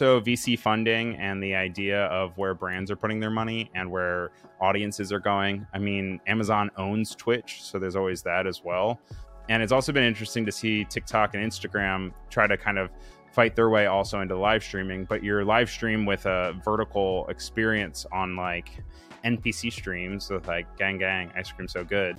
also VC funding and the idea of where brands are putting their money and where audiences are going. I mean, Amazon owns Twitch, so there's always that as well. And it's also been interesting to see TikTok and Instagram try to kind of fight their way also into live streaming, but your live stream with a vertical experience on like NPC streams with like gang, ice cream so good.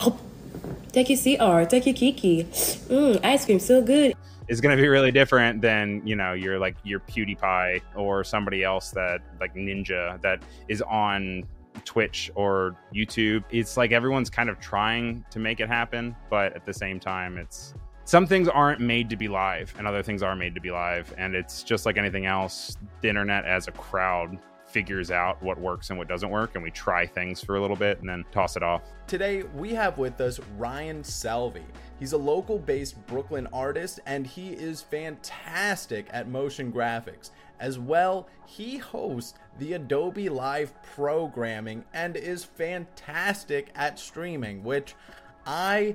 Thank you, CR. Thank you, Kiki. Ice cream so good. Is going to be really different than, you know, your PewDiePie or somebody else that like Ninja that is on Twitch or YouTube. It's like everyone's kind of trying to make it happen, but at the same time, it's some things aren't made to be live and other things are made to be live. And it's just like anything else. The internet as a crowd figures out what works and what doesn't work, and we try things for a little bit and then toss it off. Today we have with us Ryan Selvey. He's a local based Brooklyn artist and he is fantastic at motion graphics. As well, he hosts the Adobe Live programming and is fantastic at streaming, which I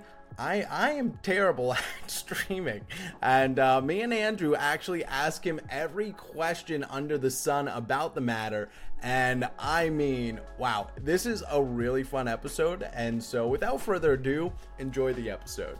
am terrible at streaming, and me and Andrew actually ask him every question under the sun about the matter, and I mean, wow, this is a really fun episode, and so without further ado, enjoy the episode.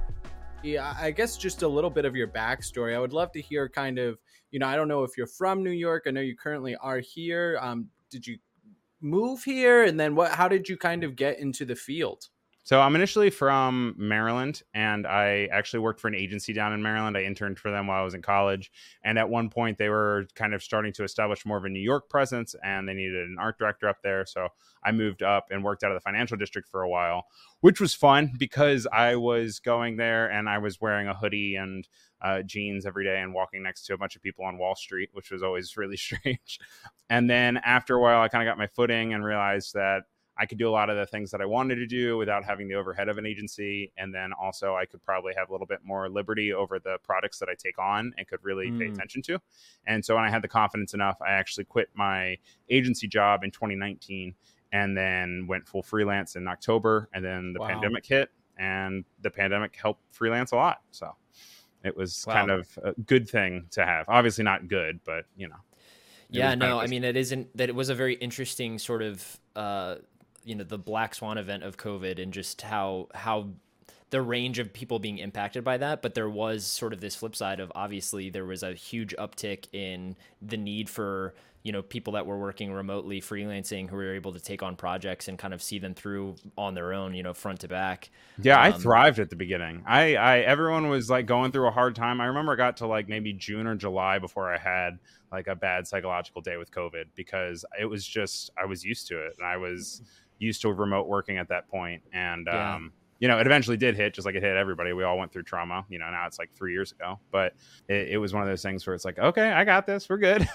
Yeah, I guess just a little bit of your backstory. I would love to hear kind of, you know, I don't know if you're from New York. I know you currently are here. Did you move here? And then how did you kind of get into the field? So I'm initially from Maryland, and I actually worked for an agency down in Maryland. I interned for them while I was in college. And at one point, they were kind of starting to establish more of a New York presence, and they needed an art director up there. So I moved up and worked out of the financial district for a while, which was fun because I was going there and I was wearing a hoodie and jeans every day and walking next to a bunch of people on Wall Street, which was always really strange. And then after a while, I kind of got my footing and realized that I could do a lot of the things that I wanted to do without having the overhead of an agency. And then also I could probably have a little bit more liberty over the products that I take on and could really pay attention to. And so when I had the confidence enough, I actually quit my agency job in 2019 and then went full freelance in October. And then the pandemic hit, and the pandemic helped freelance a lot. So it was kind of a good thing to have. Obviously not good, but you know. Yeah, no, I mean, it was a very interesting sort of, you know, the black swan event of COVID and just how the range of people being impacted by that. But there was sort of this flip side of, obviously there was a huge uptick in the need for, you know, people that were working remotely, freelancing, who were able to take on projects and kind of see them through on their own, you know, front to back. Yeah, I thrived at the beginning. Everyone was like going through a hard time. I remember I got to like maybe June or July before I had like a bad psychological day with COVID, because it was just, I was used to it, and I was used to remote working at that point. And, you know, it eventually did hit, just like it hit everybody. We all went through trauma, you know, now it's like 3 years ago, but it was one of those things where it's like, okay, I got this. We're good.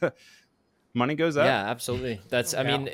Money goes up. Yeah, absolutely. That's, I mean,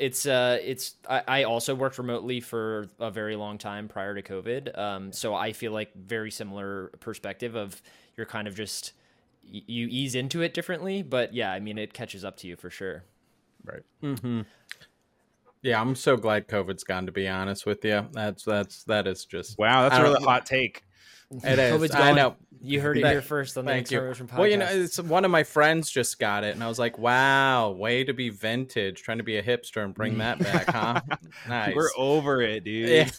I also worked remotely for a very long time prior to COVID. So I feel like very similar perspective of, you're kind of just, you ease into it differently, but yeah, I mean, it catches up to you for sure. Right. Mm-hmm. Yeah, I'm so glad COVID's gone, to be honest with you. That is just... Wow, that's a really hot take. It is. COVID's I know. You heard it here first on the Acceleration Podcast. Well, you know, it's one of my friends just got it, and I was like, wow, way to be vintage, trying to be a hipster and bring that back, huh? Nice. We're over it, dude.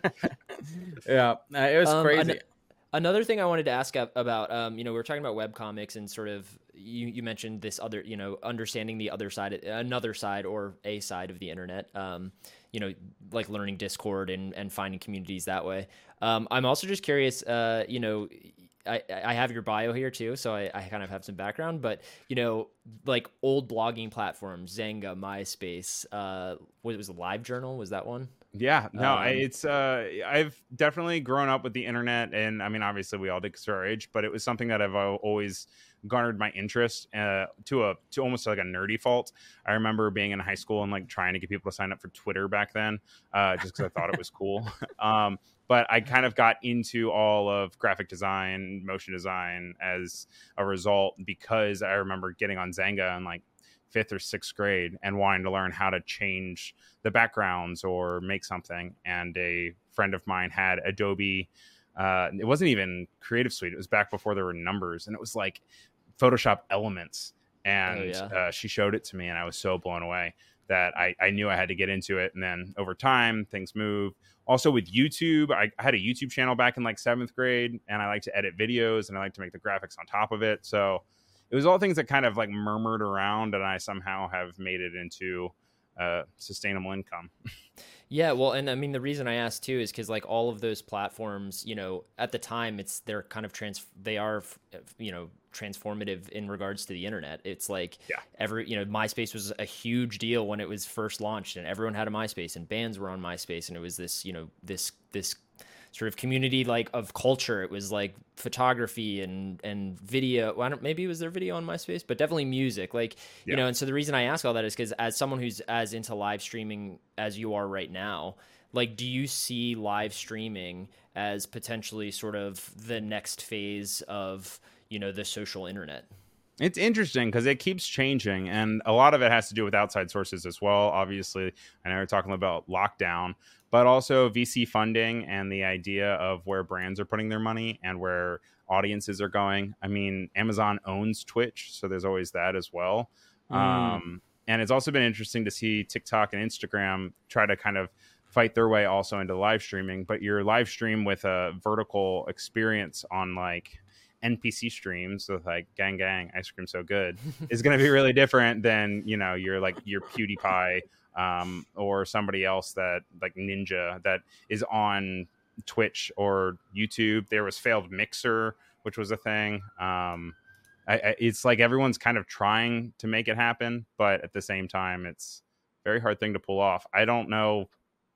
Yeah, it was crazy. Another thing I wanted to ask about, you know, we were talking about webcomics and sort of, you mentioned this other, you know, understanding the other side, another side or a side of the internet, you know, like learning Discord and finding communities that way. I'm also just curious, you know, I have your bio here too, so I kind of have some background, but, you know, like old blogging platforms, Zanga, MySpace, what was it, LiveJournal? Was that one? Yeah, no, it's I've definitely grown up with the internet, and I mean, obviously we all did because of our age, but it was something that I've always garnered my interest to almost like a nerdy fault. I remember being in high school and like trying to get people to sign up for Twitter back then, just because I thought it was cool. But I kind of got into all of graphic design, motion design as a result, because I remember getting on Zanga in like 5th or 6th grade and wanting to learn how to change the backgrounds or make something. And a friend of mine had Adobe. It wasn't even Creative Suite. It was back before there were numbers, and it was like Photoshop Elements. and yeah. she showed it to me, and I was so blown away that I knew I had to get into it. And then over time, things move. Also with YouTube, I had a YouTube channel back in like 7th grade, and I like to edit videos and I like to make the graphics on top of it. So it was all things that kind of like murmured around, and I somehow have made it into sustainable income. Yeah, well, and I mean the reason I asked too is because like all of those platforms, at the time they're kind of transformative in regards to the internet. It's like MySpace was a huge deal when it was first launched, and everyone had a MySpace, and bands were on MySpace, and it was this this sort of community like of culture. It was like photography and video. Well, maybe it was their video on MySpace, but definitely music. Like, and so the reason I ask all that is because as someone who's as into live streaming as you are right now, like, do you see live streaming as potentially sort of the next phase of, the social internet? It's interesting because it keeps changing, and a lot of it has to do with outside sources as well. Obviously, I know we're talking about lockdown, but also VC funding and the idea of where brands are putting their money and where audiences are going. I mean, Amazon owns Twitch, so there's always that as well. And it's also been interesting to see TikTok and Instagram try to kind of fight their way also into live streaming, but your live stream with a vertical experience on like NPC streams with like gang ice cream so good is going to be really different than your PewDiePie or somebody else that like Ninja that is on Twitch or YouTube. There was failed Mixer, which was a thing. It's like everyone's kind of trying to make it happen, but at the same time it's a very hard thing to pull off. I don't know.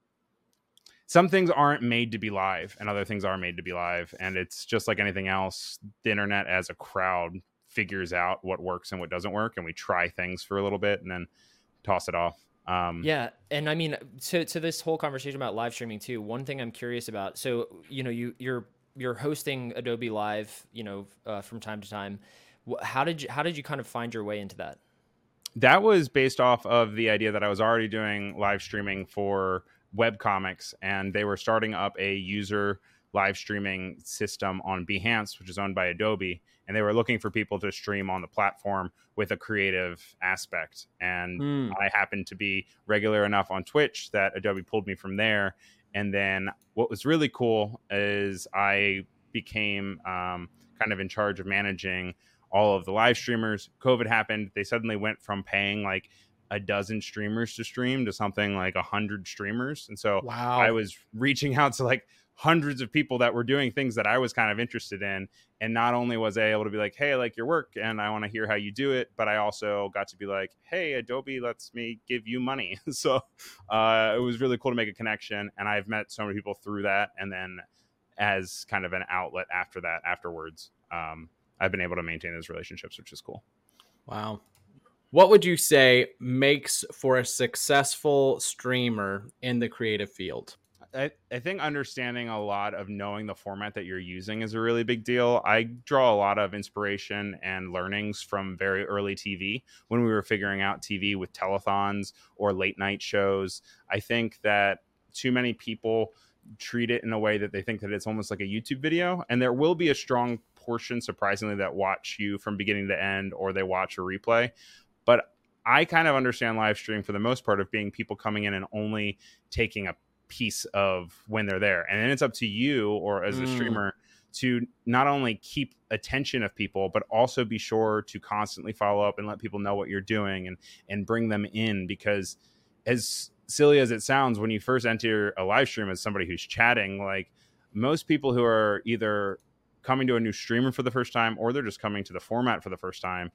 Some things aren't made to be live and other things are made to be live. And it's just like anything else. The internet as a crowd figures out what works and what doesn't work. And we try things for a little bit and then toss it off. Yeah. And I mean, to this whole conversation about live streaming too, one thing I'm curious about. So, you're hosting Adobe Live, from time to time. How did you kind of find your way into that? That was based off of the idea that I was already doing live streaming for webcomics, and they were starting up a user live streaming system on Behance, which is owned by Adobe, and they were looking for people to stream on the platform with a creative aspect. And I happened to be regular enough on Twitch that Adobe pulled me from there. And then what was really cool is I became kind of in charge of managing all of the live streamers. COVID happened. They suddenly went from paying like a dozen streamers to stream to something like 100 streamers. And so I was reaching out to like hundreds of people that were doing things that I was kind of interested in. And not only was I able to be like, hey, I like your work and I want to hear how you do it, but I also got to be like, hey, Adobe lets me give you money. So it was really cool to make a connection. And I've met so many people through that. And then as kind of an outlet afterwards, I've been able to maintain those relationships, which is cool. Wow. What would you say makes for a successful streamer in the creative field? I think understanding a lot of knowing the format that you're using is a really big deal. I draw a lot of inspiration and learnings from very early TV when we were figuring out TV with telethons or late night shows. I think that too many people treat it in a way that they think that it's almost like a YouTube video, and there will be a strong portion, surprisingly, that watch you from beginning to end or they watch a replay. But I kind of understand live stream for the most part of being people coming in and only taking a piece of when they're there. And then it's up to you or as a streamer to not only keep attention of people, but also be sure to constantly follow up and let people know what you're doing and bring them in. Because as silly as it sounds, when you first enter a live stream as somebody who's chatting, like most people who are either coming to a new streamer for the first time or they're just coming to the format for the first time,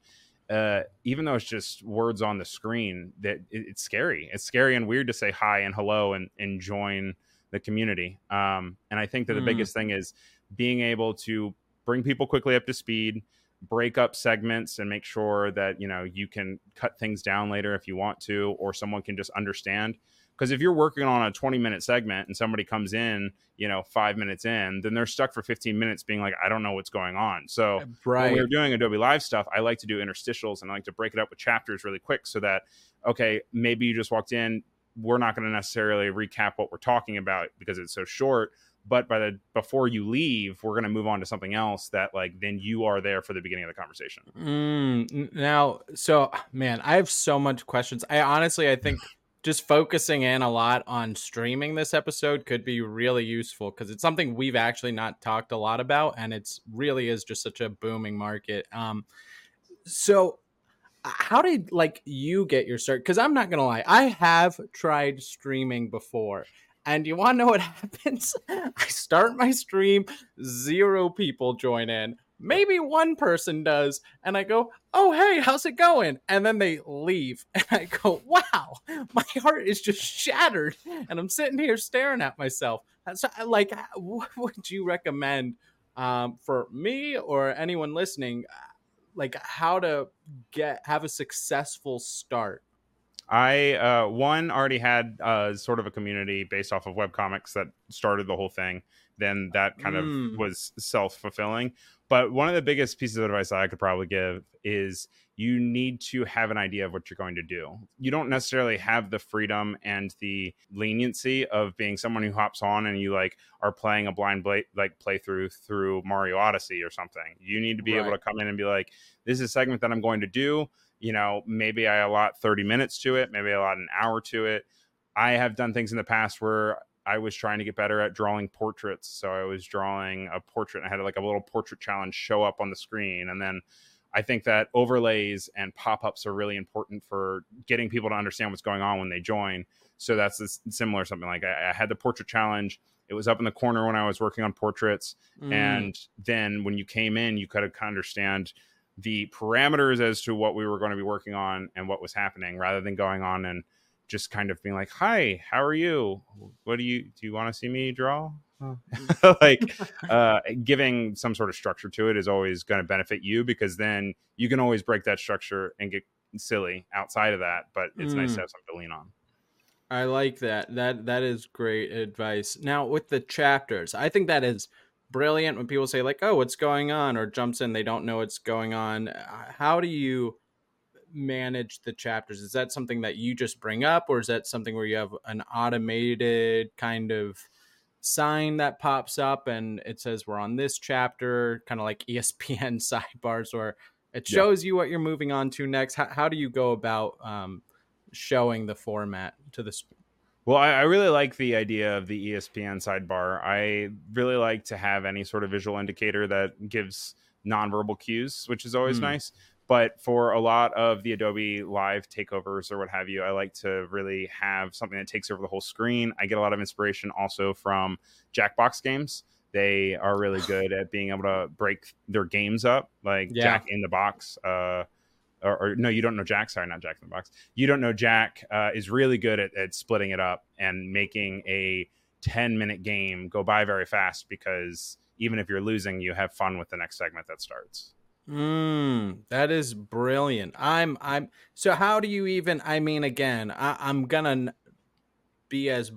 even though it's just words on the screen, that it's scary. It's scary and weird to say hi and hello and join the community. And I think that the biggest thing is being able to bring people quickly up to speed, break up segments and make sure that, you can cut things down later if you want to, or someone can just understand. Because if you're working on a 20-minute segment and somebody comes in, 5 minutes in, then they're stuck for 15 minutes being like, I don't know what's going on. So when we were doing Adobe Live stuff, I like to do interstitials and I like to break it up with chapters really quick so that, okay, maybe you just walked in. We're not going to necessarily recap what we're talking about because it's so short, but before you leave, we're going to move on to something else that like then you are there for the beginning of the conversation. Now, so man, I have so much questions. I think just focusing in a lot on streaming this episode could be really useful because it's something we've actually not talked a lot about, and it's really is just such a booming market. So how did like you get your start? Because I'm not gonna lie, I have tried streaming before, and you want to know what happens? I start my stream, 0 people join in. Maybe one person does, and I go, "Oh, hey, how's it going?" And then they leave, and I go, "Wow, my heart is just shattered," and I'm sitting here staring at myself. So, like, what would you recommend for me or anyone listening? Like, how to have a successful start? I one already had sort of a community based off of webcomics that started the whole thing. Then that kind of was self-fulfilling. But one of the biggest pieces of advice I could probably give is you need to have an idea of what you're going to do. You don't necessarily have the freedom and the leniency of being someone who hops on and you like are playing a blind playthrough through Mario Odyssey or something. You need to be able to come in and be like, this is a segment that I'm going to do. You know, maybe I allot 30 minutes to it. Maybe I allot an hour to it. I have done things in the past where I was trying to get better at drawing portraits. So I was drawing a portrait and I had like a little portrait challenge show up on the screen. And then I think that overlays and pop-ups are really important for getting people to understand what's going on when they join. So that's similar something like I had the portrait challenge. It was up in the corner when I was working on portraits. And then when you came in, you could understand the parameters as to what we were going to be working on and what was happening rather than going on and just kind of being like, hi, how are you? Do you want to see me draw? Like giving some sort of structure to it is always going to benefit you because then you can always break that structure and get silly outside of that. But it's nice to have something to lean on. I like that. That is great advice. Now with the chapters, I think that is brilliant when people say like, oh, what's going on, or jumps in, they don't know what's going on. How do you manage the chapters? Is that something that you just bring up, or is that something where you have an automated kind of sign that pops up and it says we're on this chapter, kind of like ESPN sidebars, or it shows you what you're moving on to next? How do you go about showing the format to the Well, I really like the idea of the ESPN sidebar. I really like to have any sort of visual indicator that gives nonverbal cues, which is always nice. But for a lot of the Adobe Live takeovers or what have you, I like to really have something that takes over the whole screen. I get a lot of inspiration also from Jackbox games. They are really good at being able to break their games up, like Jack in the Box. Or no, you don't know Jack. Sorry, not Jack in the Box. You don't know Jack is really good at splitting it up and making a 10-minute game go by very fast because even if you're losing, you have fun with the next segment that starts. That is brilliant. So how do you even, I mean, again, I'm gonna be as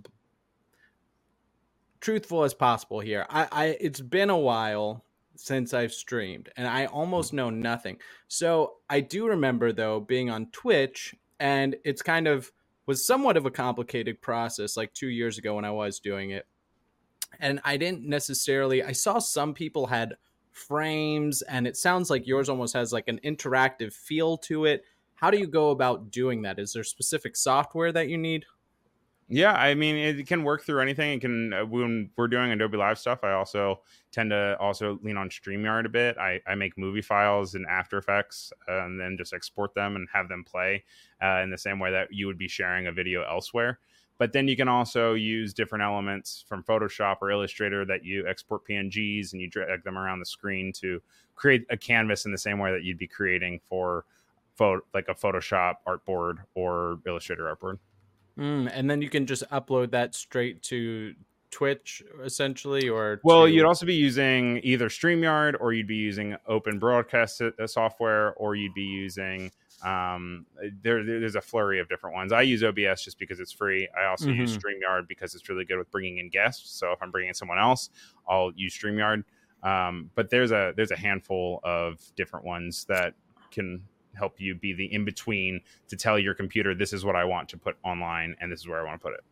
truthful as possible here. It's been a while since I've streamed and I almost know nothing. So I do remember though being on Twitch, and it's kind of was somewhat of a complicated process like 2 years ago when I was doing it. And I didn't necessarily, I saw some people had frames, and it sounds like yours almost has like an interactive feel to it. How do you go about doing that? Is there specific software that you need? Yeah, I mean, it can work through anything. It can when we're doing Adobe Live stuff, I also tend to also lean on StreamYard a bit. I make movie files in After Effects and then just export them and have them play in the same way that you would be sharing a video elsewhere. But then you can also use different elements from Photoshop or Illustrator that you export PNGs and you drag them around the screen to create a canvas in the same way that you'd be creating for like a Photoshop artboard or Illustrator artboard. And then you can just upload that straight to Twitch, essentially, or you'd also be using either StreamYard, or you'd be using Open Broadcast software, or you'd be using there's a flurry of different ones. I use OBS just because it's free. I also use StreamYard because it's really good with bringing in guests. So if I'm bringing in someone else, I'll use StreamYard. But there's a handful of different ones that can help you be the in-between to tell your computer, this is what I want to put online and this is where I want to put it.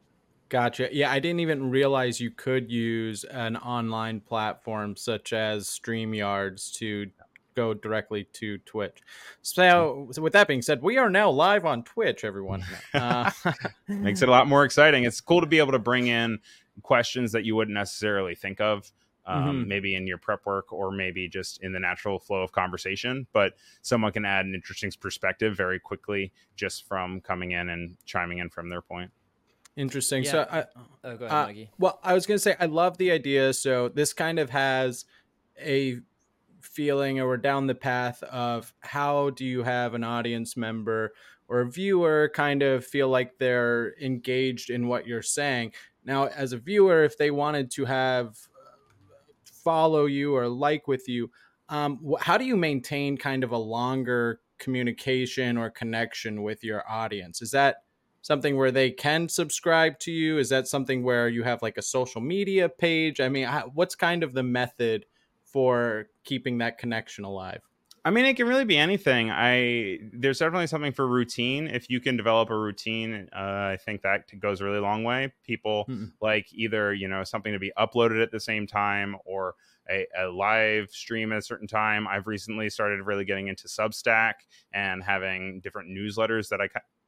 Gotcha. Yeah, I didn't even realize you could use an online platform such as StreamYards to go directly to Twitch. So with that being said, we are now live on Twitch, everyone. Makes it a lot more exciting. It's cool to be able to bring in questions that you wouldn't necessarily think of, maybe in your prep work or maybe just in the natural flow of conversation. But someone can add an interesting perspective very quickly just from coming in and chiming in from their point. Interesting. Yeah. So, Go ahead, Mikey. well, I was going to say, I love the idea. So this kind of has a feeling, or we're down the path of how do you have an audience member or a viewer kind of feel like they're engaged in what you're saying. Now, as a viewer, if they wanted to have follow you or like with you, how do you maintain kind of a longer communication or connection with your audience? Is that something where they can subscribe to you? Is that something where you have like a social media page? I mean, what's kind of the method for keeping that connection alive? I mean, it can really be anything. There's definitely something for routine. If you can develop a routine, I think that goes a really long way. People like either, something to be uploaded at the same time or a live stream at a certain time. I've recently started really getting into Substack and having different newsletters that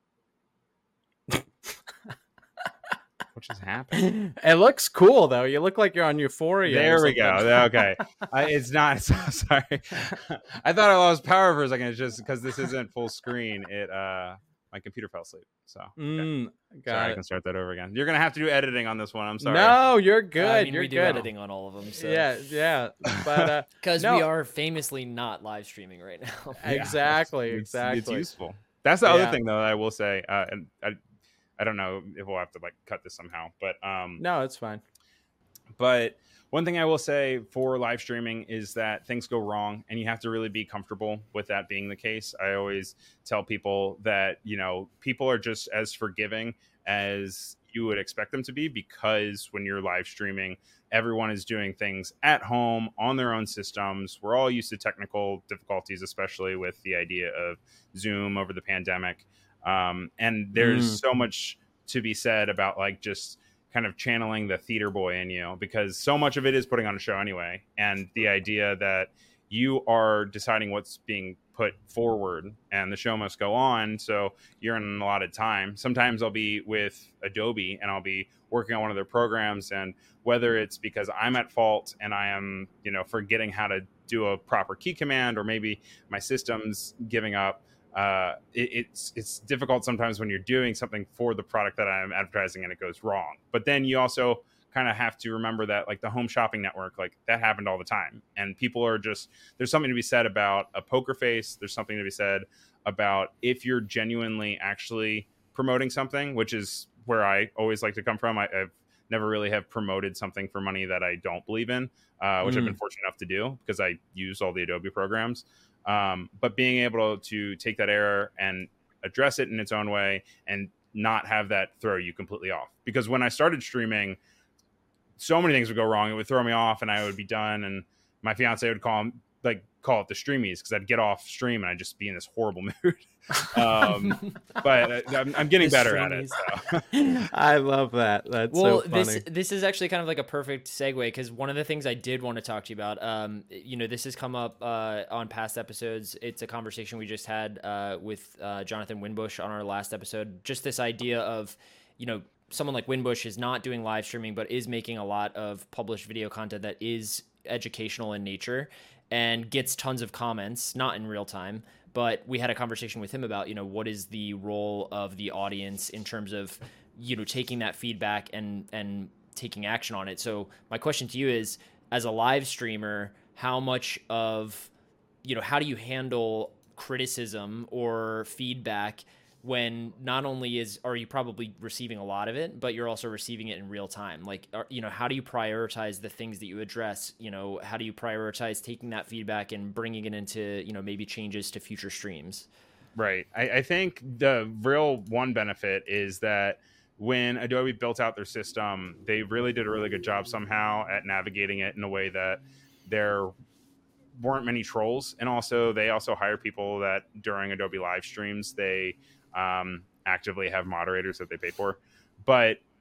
what just happened? It looks cool though. You look like you're on Euphoria. There we go. Okay. It's not. Sorry. I thought I lost power for a second. It's just because this isn't full screen. My computer fell asleep. So okay. Sorry, I can start that over again. You're gonna have to do editing on this one. I'm sorry. No, you're good. I mean, you're we do good. editing on all of them. So. Yeah. But because we are famously not live streaming right now. Exactly. It's useful. That's the other thing, though, that I will say. And I don't know if we'll have to cut this somehow, but no, it's fine. But one thing I will say for live streaming is that things go wrong, and you have to really be comfortable with that being the case. I always tell people that people are just as forgiving as you would expect them to be, because when you're live streaming, everyone is doing things at home on their own systems. We're all used to technical difficulties, especially with the idea of Zoom over the pandemic. And there's so much to be said about just kind of channeling the theater boy in you, because so much of it is putting on a show anyway. And the idea that you are deciding what's being put forward and the show must go on. So you're in an allotted time. Sometimes I'll be with Adobe and I'll be working on one of their programs. And whether it's because I'm at fault and I am, forgetting how to do a proper key command, or maybe my system's giving up, it's difficult sometimes when you're doing something for the product that I'm advertising and it goes wrong. But then you also kind of have to remember that the home shopping network, that happened all the time. And people are there's something to be said about a poker face. There's something to be said about if you're genuinely actually promoting something, which is where I always like to come from. I've never really have promoted something for money that I don't believe in, which I've been fortunate enough to do because I use all the Adobe programs. But being able to take that error and address it in its own way and not have that throw you completely off. Because when I started streaming, so many things would go wrong. It would throw me off and I would be done. And my fiance would call it the streamies, because I'd get off stream and I'd just be in this horrible mood. But I'm getting better at it. So. I love that. That's so funny. This is actually kind of like a perfect segue, because one of the things I did want to talk to you about, this has come up on past episodes. It's a conversation we just had with Jonathan Winbush on our last episode. Just this idea of, someone like Winbush is not doing live streaming, but is making a lot of published video content that is educational in nature and gets tons of comments, not in real time. But we had a conversation with him about, what is the role of the audience in terms of, taking that feedback and taking action on it. So my question to you is, as a live streamer, how much of, how do you handle criticism or feedback when not only are you probably receiving a lot of it, but you're also receiving it in real time? How do you prioritize the things that you address? How do you prioritize taking that feedback and bringing it into, maybe changes to future streams? Right. I think the real one benefit is that when Adobe built out their system, they really did a really good job somehow at navigating it in a way that there weren't many trolls. And also, they also hire people that during Adobe live streams, they actively have moderators that they pay for. But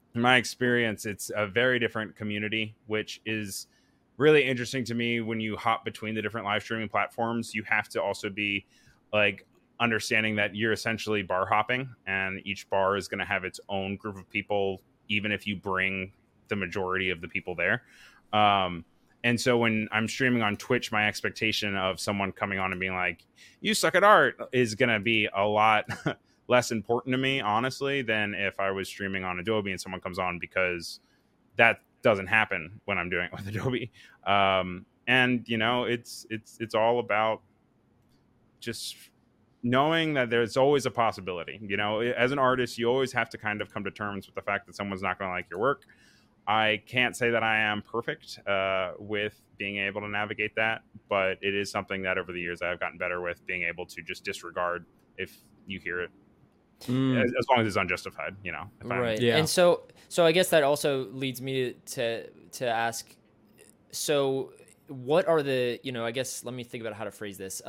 in my experience, it's a very different community, which is really interesting to me. When you hop between the different live streaming platforms, you have to also be like understanding that you're essentially bar hopping, and each bar is going to have its own group of people, even if you bring the majority of the people there. And so when I'm streaming on Twitch, my expectation of someone coming on and being like, "You suck at art," is going to be a lot less important to me, honestly, than if I was streaming on Adobe and someone comes on, because that doesn't happen when I'm doing it with Adobe. And you know, it's all about just knowing that there's always a possibility. You know, as an artist, you always have to kind of come to terms with the fact that someone's not going to like your work. I can't say that I am perfect with being able to navigate that, but it is something that over the years I've gotten better with, being able to just disregard if you hear it, as long as it's unjustified, you know. Right. Yeah. And so I guess that also leads me to ask, so what are the, you know, I guess let me think about how to phrase this.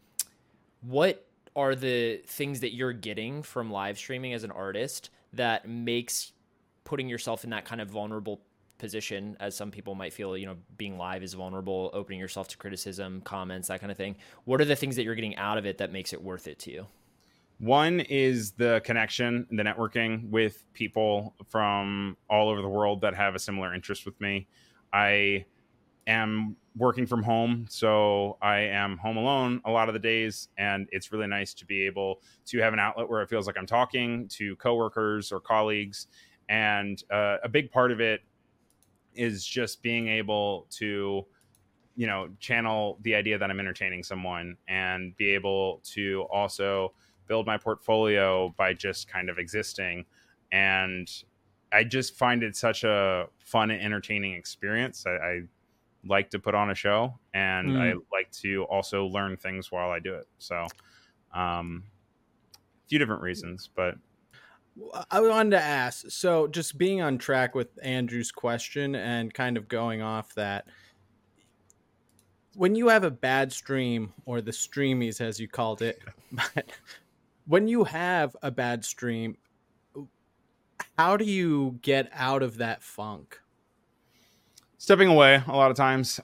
What are the things that you're getting from live streaming as an artist that makes putting yourself in that kind of vulnerable position, as some people might feel, you know, being live is vulnerable, opening yourself to criticism, comments, that kind of thing. What are the things that you're getting out of it that makes it worth it to you? One is the connection, the networking with people from all over the world that have a similar interest with me. I am working from home, so I am home alone a lot of the days, and it's really nice to be able to have an outlet where it feels like I'm talking to coworkers or colleagues. And a big part of it is just being able to, you know, channel the idea that I'm entertaining someone, and be able to also build my portfolio by just kind of existing. And I just find it such a fun and entertaining experience. I like to put on a show, and I like to also learn things while I do it. So a few different reasons, but I wanted to ask, so just being on track with Andrew's question and kind of going off that, when you have a bad stream, or the streamies as you called it, but when you have a bad stream, how do you get out of that funk? Stepping away a lot of times.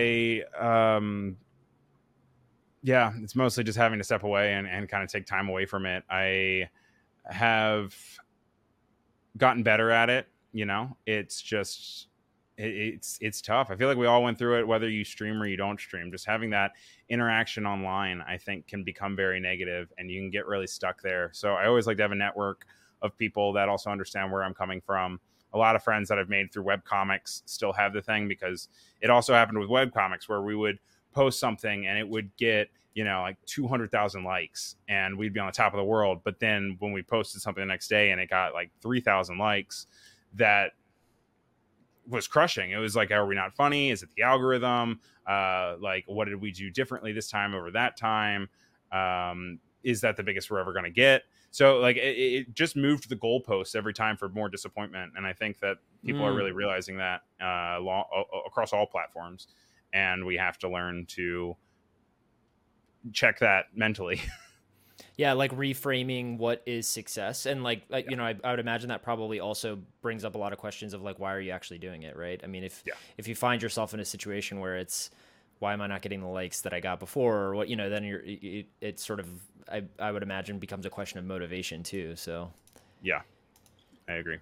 It's mostly just having to step away and kind of take time away from it. I have gotten better at it. You know, it's just, it's tough. I feel like we all went through it, whether you stream or you don't stream. Just having that interaction online, I think, can become very negative, and you can get really stuck there. So I always like to have a network of people that also understand where I'm coming from. A lot of friends that I've made through webcomics still have the thing, because it also happened with webcomics where we would post something and it would get, you know, like 200,000 likes, and we'd be on the top of the world. But then when we posted something the next day and it got like 3,000 likes, that was crushing. It was like, are we not funny? Is it the algorithm? Like, what did we do differently this time over that time? Is that the biggest we're ever going to get? So like it just moved the goalposts every time for more disappointment. And I think that people are really realizing that across all platforms, and we have to learn to check that mentally. Yeah, like reframing what is success. And like you know, I would imagine that probably also brings up a lot of questions of like, why are you actually doing it, right? I mean, if you find yourself in a situation where it's, why am I not getting the likes that I got before, or what, you know, then it's sort of, I would imagine, becomes a question of motivation too. So yeah, I agree.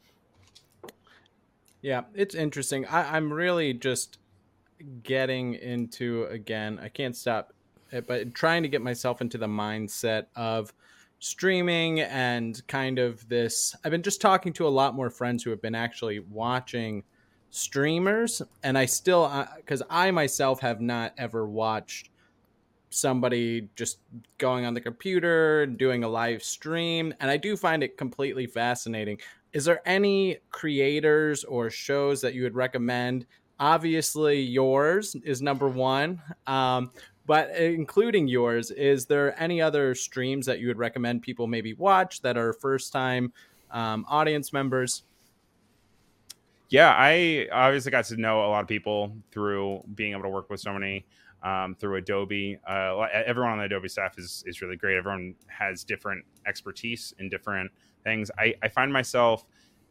Yeah, it's interesting. I'm really just getting into, again, I can't stop it, but trying to get myself into the mindset of streaming and kind of this. I've been just talking to a lot more friends who have been actually watching streamers, and I still, because I myself have not ever watched somebody just going on the computer and doing a live stream, and I do find it completely fascinating. Is there any creators or shows that you would recommend? Obviously yours is number one, but including yours, is there any other streams that you would recommend people maybe watch that are first time audience members? Yeah, I obviously got to know a lot of people through being able to work with so many through Adobe. Everyone on the Adobe staff is really great. Everyone has different expertise in different things. I find myself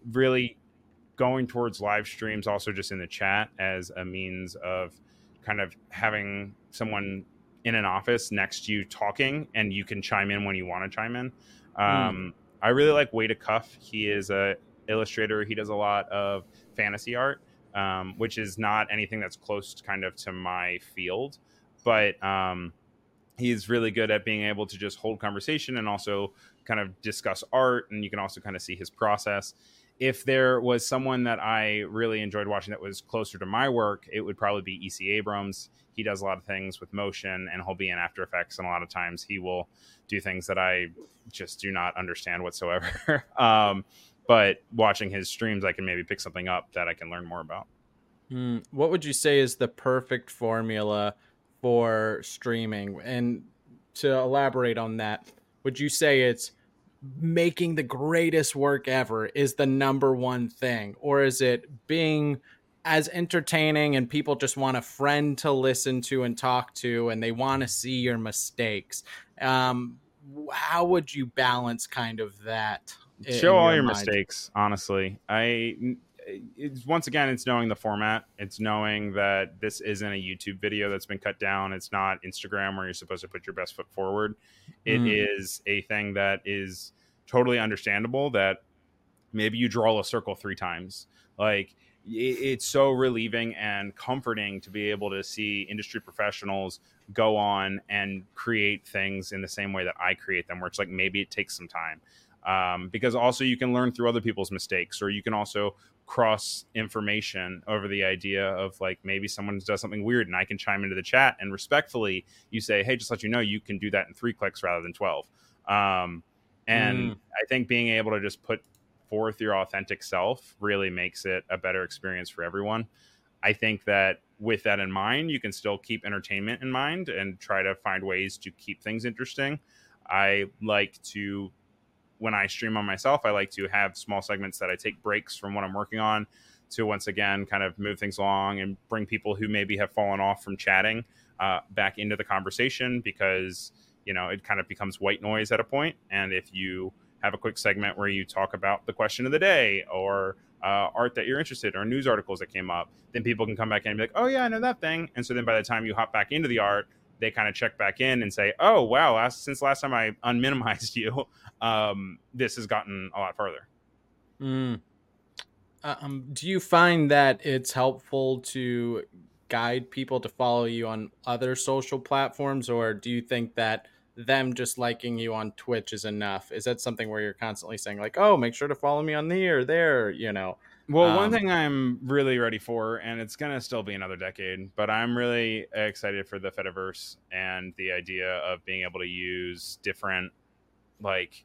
really going towards live streams, also just in the chat, as a means of kind of having someone in an office next to you talking, and you can chime in when you want to chime in. I really like Way to Cuff. He is a illustrator. He does a lot of fantasy art, which is not anything that's close kind of to my field, but he's really good at being able to just hold conversation and also kind of discuss art, and you can also kind of see his process. If there was someone that I really enjoyed watching that was closer to my work, it would probably be EC Abrams. He does a lot of things with motion, and he'll be in After Effects, and a lot of times he will do things that I just do not understand whatsoever. But watching his streams, I can maybe pick something up that I can learn more about. What would you say is the perfect formula for streaming? And to elaborate on that, would you say it's making the greatest work ever is the number one thing? Or is it being as entertaining and people just want a friend to listen to and talk to, and they want to see your mistakes? How would you balance kind of that? Show all your mistakes, honestly. Once again, it's knowing the format. It's knowing that this isn't a YouTube video that's been cut down. It's not Instagram where you're supposed to put your best foot forward. It is a thing that is totally understandable, that maybe you draw a circle 3 times. Like, it's so relieving and comforting to be able to see industry professionals go on and create things in the same way that I create them, where it's like, maybe it takes some time. Because also you can learn through other people's mistakes, or you can also cross information over the idea of, like, maybe someone does something weird and I can chime into the chat and respectfully you say, hey, just let you know, you can do that in 3 clicks rather than 12. I think being able to just put forth your authentic self really makes it a better experience for everyone. I think that with that in mind, you can still keep entertainment in mind and try to find ways to keep things interesting. I like to, when I stream on myself, I like to have small segments that I take breaks from what I'm working on to, once again, kind of move things along and bring people who maybe have fallen off from chatting back into the conversation, because, you know, it kind of becomes white noise at a point. And if you have a quick segment where you talk about the question of the day, or art that you're interested in, or news articles that came up, then people can come back in and be like, oh yeah, I know that thing. And so then by the time you hop back into the art, they kind of check back in and say, oh, wow, since last time I unminimized you, this has gotten a lot further. Do you find that it's helpful to guide people to follow you on other social platforms, or do you think that them just liking you on Twitch is enough? Is that something where you're constantly saying, like, oh, make sure to follow me on here or there, you know? Well, one thing I'm really ready for, and it's going to still be another decade, but I'm really excited for the Fediverse and the idea of being able to use different, like,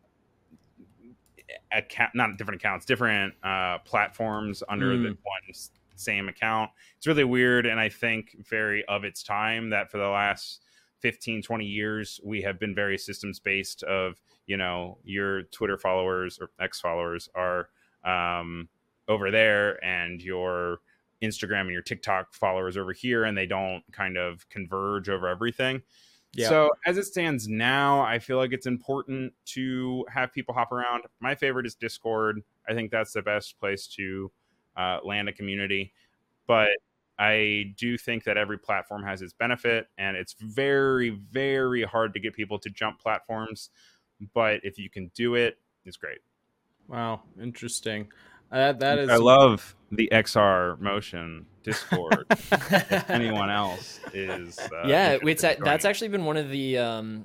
not different accounts, different platforms under the one same account. It's really weird, and I think very of its time, that for the last 15, 20 years, we have been very systems based of, you know, your Twitter followers or X followers are over there, and your Instagram and your TikTok followers over here, and they don't kind of converge over everything. Yeah. So as it stands now, I feel like it's important to have people hop around. My favorite is Discord. I think that's the best place to land a community. But I do think that every platform has its benefit, and it's very, very hard to get people to jump platforms. But if you can do it, it's great. Wow, interesting. That is. I love the XR Motion Discord. Anyone else is? That's actually been one of the.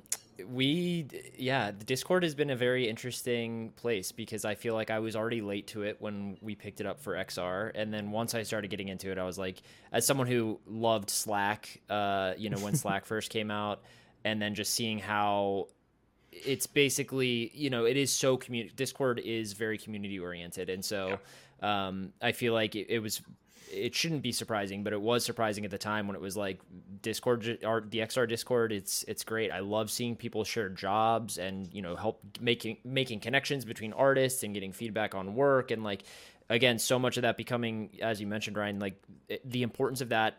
The Discord has been a very interesting place, because I feel like I was already late to it when we picked it up for XR, and then once I started getting into it, I was like, as someone who loved Slack, when Slack first came out, and then just seeing how it's basically, it is so Discord is very community oriented, and so I feel like it shouldn't be surprising, but it was surprising at the time when it was like Discord, or the XR Discord. It's great. I love seeing people share jobs and, help making connections between artists and getting feedback on work. And, like, again, so much of that becoming, as you mentioned, Ryan, like the importance of that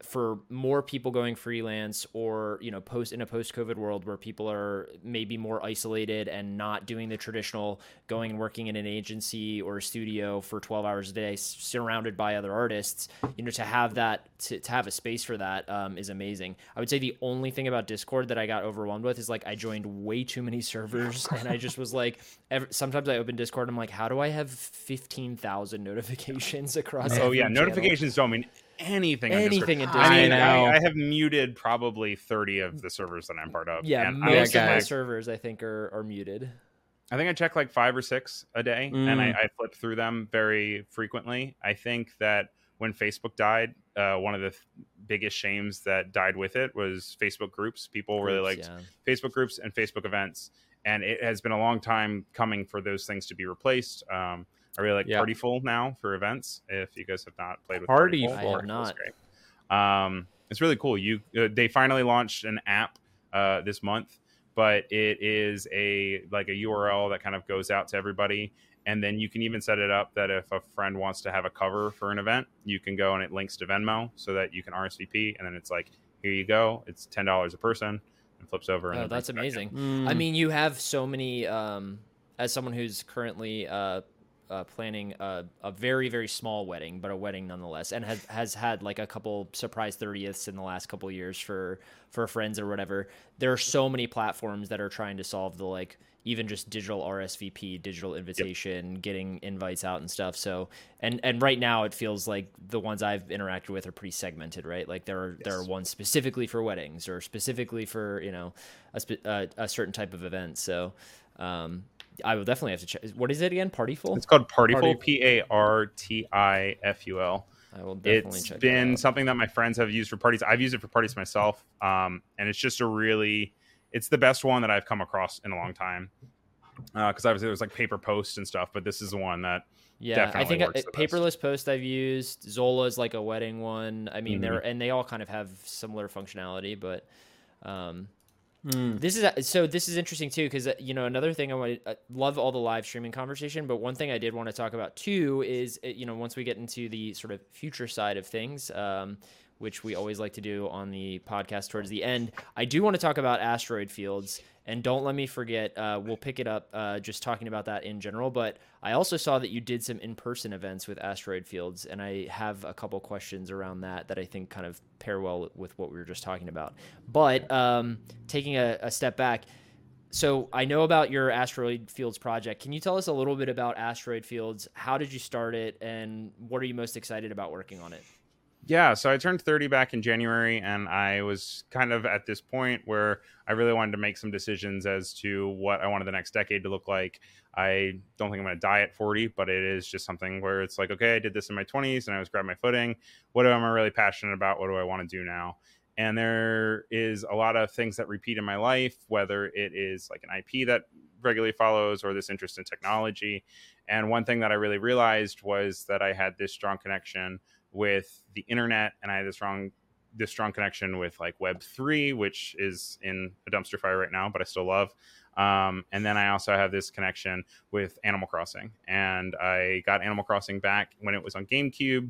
for more people going freelance, or, you know, in a post-COVID world where people are maybe more isolated and not doing the traditional going and working in an agency or a studio for 12 hours a day surrounded by other artists, you know, to have that, to have a space for that is amazing. I would say the only thing about Discord that I got overwhelmed with is like I joined way too many servers, and I just was like, sometimes I open Discord and I'm like, how do I have 15,000 notifications across? Oh yeah, channel? notifications don't mean anything in Anything in Discord. I mean, know. I have muted probably 30 of the servers that I'm part of. Yeah, and most of my guys. servers I think are muted. I think I check like 5 or 6 a day, and I flip through them very frequently. I think that when Facebook died, one of the biggest shames that died with it was Facebook groups. People really liked Facebook groups and Facebook events, and it has been a long time coming for those things to be replaced. I really like Partyful now for events. If you guys have not played with Partyful, I have not. Great. It's really cool. They finally launched an app this month, but it is a URL that kind of goes out to everybody. And then you can even set it up that if a friend wants to have a cover for an event, you can go and it links to Venmo so that you can RSVP. And then it's like, here you go. It's $10 a person, and flips over. Oh, that's amazing. I mean, you have so many, as someone who's currently planning a very, very small wedding, but a wedding nonetheless, and has had like a couple surprise 30ths in the last couple of years for friends or whatever. There are so many platforms that are trying to solve the, like, even just digital RSVP, digital invitation, getting invites out and stuff. So, and right now it feels like the ones I've interacted with are pretty segmented, right? Like there are ones specifically for weddings or specifically for, you know, a certain type of event. So, I will definitely have to check. What is it again? Partyful? It's called Partyful. Partiful. I will definitely check it out. It's been something that my friends have used for parties. I've used it for parties myself. And it's just it's the best one that I've come across in a long time. Because obviously there's like paper posts and stuff, but this is the one that I think works Paperless Post I've used. Zola is like a wedding one. I mean, they all kind of have similar functionality, but this is interesting too, because you know, another thing I love all the live streaming conversation, but one thing I did want to talk about too is, you know, once we get into the sort of future side of things, which we always like to do on the podcast towards the end, I do want to talk about asteroid fields. And don't let me forget, we'll pick it up just talking about that in general. But I also saw that you did some in-person events with asteroid fields, and I have a couple questions around that I think kind of pair well with what we were just talking about. But taking a step back, so I know about your asteroid fields project. Can you tell us a little bit about asteroid fields? How did you start it, and what are you most excited about working on it? Yeah, so I turned 30 back in January, and I was kind of at this point where I really wanted to make some decisions as to what I wanted the next decade to look like. I don't think I'm going to die at 40, but it is just something where it's like, okay, I did this in my 20s and I was grabbing my footing. What am I really passionate about? What do I want to do now? And there is a lot of things that repeat in my life, whether it is like an IP that regularly follows or this interest in technology. And one thing that I really realized was that I had this strong connection with the internet, and I had this strong connection with like Web3, which is in a dumpster fire right now, but I still love. And then I also have this connection with Animal Crossing, and I got Animal Crossing back when it was on GameCube.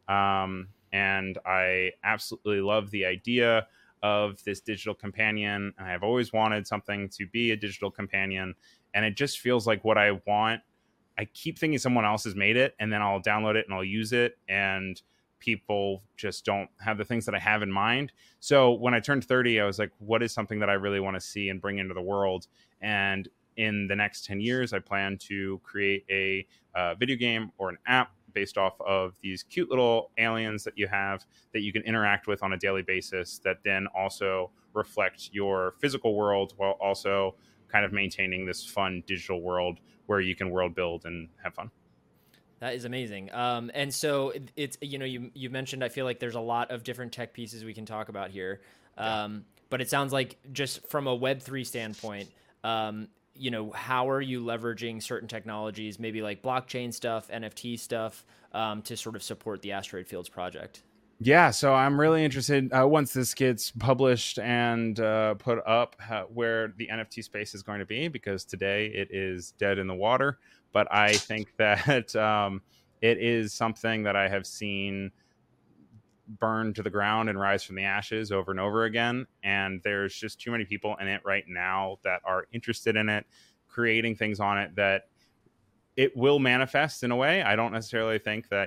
And I absolutely love the idea of this digital companion. And I've always wanted something to be a digital companion, and it just feels like what I want. I keep thinking someone else has made it, and then I'll download it and I'll use it, and people just don't have the things that I have in mind. So when I turned 30, I was like, what is something that I really want to see and bring into the world? And in the next 10 years, I plan to create a video game or an app based off of these cute little aliens that you have that you can interact with on a daily basis, that then also reflect your physical world while also kind of maintaining this fun digital world where you can world build and have fun. That is amazing. And so it's, you know, you mentioned, I feel like there's a lot of different tech pieces we can talk about here. But it sounds like just from a Web3 standpoint, you know, how are you leveraging certain technologies, maybe like blockchain stuff, NFT stuff, to sort of support the Asteroid Fields project? Yeah, so I'm really interested once this gets published and put up where the NFT space is going to be, because today it is dead in the water. But I think that it is something that I have seen burn to the ground and rise from the ashes over and over again. And there's just too many people in it right now that are interested in it, creating things on it that it will manifest in a way. I don't necessarily think that,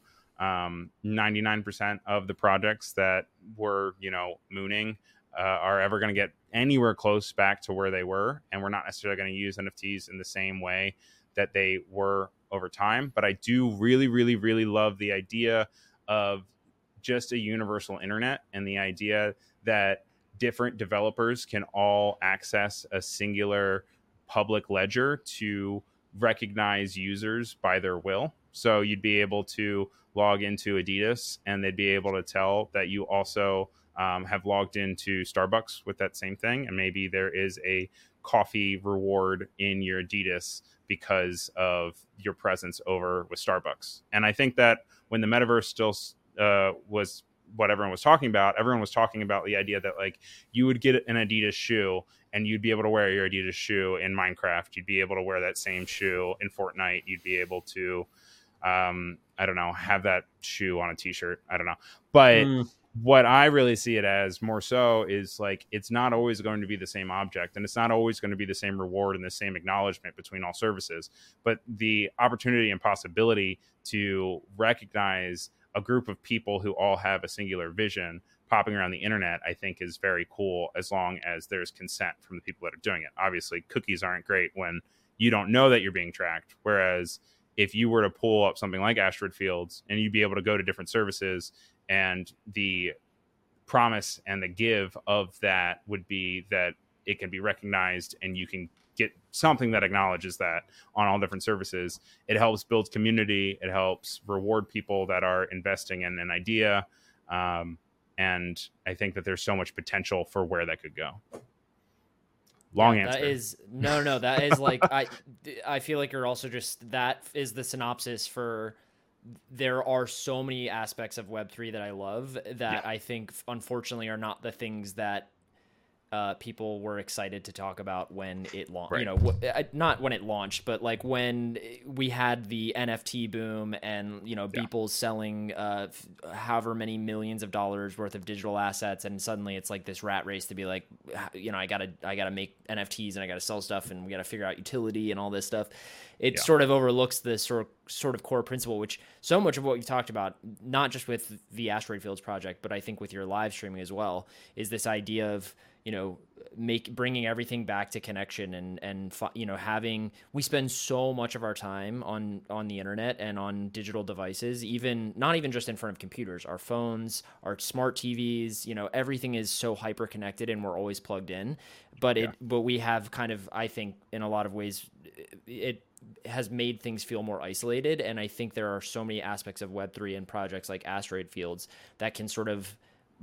99% of the projects that were, mooning are ever going to get anywhere close back to where they were. And we're not necessarily going to use NFTs in the same way that they were over time. But I do really, really, really love the idea of just a universal internet, and the idea that different developers can all access a singular public ledger to recognize users by their will. So you'd be able to log into Adidas and they'd be able to tell that you also have logged into Starbucks with that same thing. And maybe there is a coffee reward in your Adidas because of your presence over with Starbucks. And I think that when the metaverse still was what everyone was talking about the idea that like you would get an Adidas shoe and you'd be able to wear your Adidas shoe in Minecraft. You'd be able to wear that same shoe in Fortnite. You'd be able to, have that shoe on a t-shirt. I don't know. But what I really see it as more so is like, it's not always going to be the same object, and it's not always going to be the same reward and the same acknowledgement between all services, but the opportunity and possibility to recognize a group of people who all have a singular vision popping around the internet, I think is very cool, as long as there's consent from the people that are doing it. Obviously, cookies aren't great when you don't know that you're being tracked. Whereas if you were to pull up something like Asteroid Fields and you'd be able to go to different services, and the promise and the give of that would be that it can be recognized and you can get something that acknowledges that on all different services. It helps build community. It helps reward people that are investing in an idea. And I think that there's so much potential for where that could go. Long answer. That is that is like, I feel like you're also just, that is the synopsis for, there are so many aspects of Web3 that I love that I think unfortunately are not the things that people were excited to talk about when it launched. Right. Not when it launched, but like when we had the NFT boom and people selling however many millions of dollars worth of digital assets, and suddenly it's like this rat race to be like, I gotta make NFTs and I gotta sell stuff and we gotta figure out utility and all this stuff. It sort of overlooks this sort of core principle, which so much of what you talked about, not just with the Asteroid Fields project, but I think with your live streaming as well, is this idea of bringing everything back to connection and we spend so much of our time on the internet and on digital devices, not even just in front of computers, our phones, our smart TVs, everything is so hyper connected and we're always plugged in, but we have kind of, I think in a lot of ways, it has made things feel more isolated. And I think there are so many aspects of Web3 and projects like Asteroid Fields that can sort of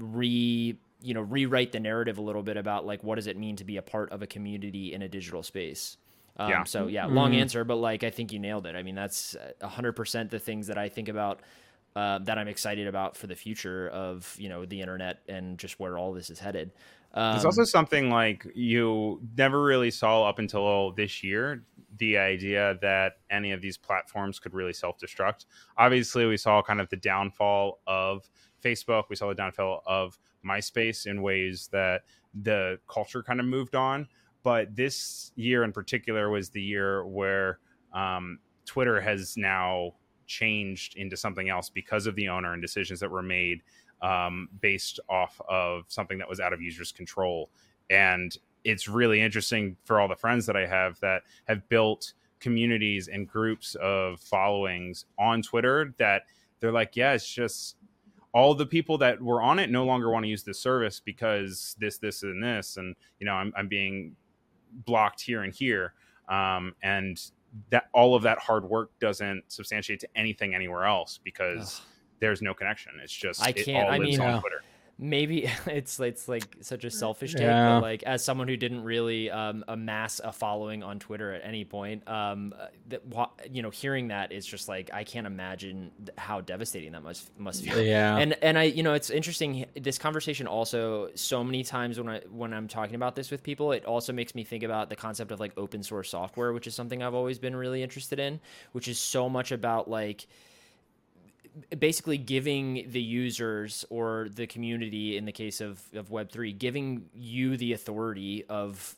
rewrite the narrative a little bit about like, what does it mean to be a part of a community in a digital space? Long answer, but like, I think you nailed it. I mean, that's 100% the things that I think about, that I'm excited about for the future of, the internet and just where all this is headed. There's also something like you never really saw up until this year, the idea that any of these platforms could really self-destruct. Obviously, we saw kind of the downfall of Facebook. We saw the downfall of MySpace in ways that the culture kind of moved on. But this year in particular was the year where Twitter has now changed into something else because of the owner and decisions that were made based off of something that was out of users' control. And it's really interesting for all the friends that I have that have built communities and groups of followings on Twitter that they're like, yeah, it's just all the people that were on it no longer want to use this service because this, and this, and I'm being blocked here and here. And that all of that hard work doesn't substantiate to anything anywhere else because there's no connection. It's just, on Twitter. Maybe it's like such a selfish take, but like as someone who didn't really amass a following on Twitter at any point, hearing that is just like, I can't imagine how devastating that must feel. Yeah. And I, it's interesting. This conversation also, so many times when I'm talking about this with people, it also makes me think about the concept of like open source software, which is something I've always been really interested in, which is so much about like basically giving the users or the community, in the case of Web3, giving you the authority of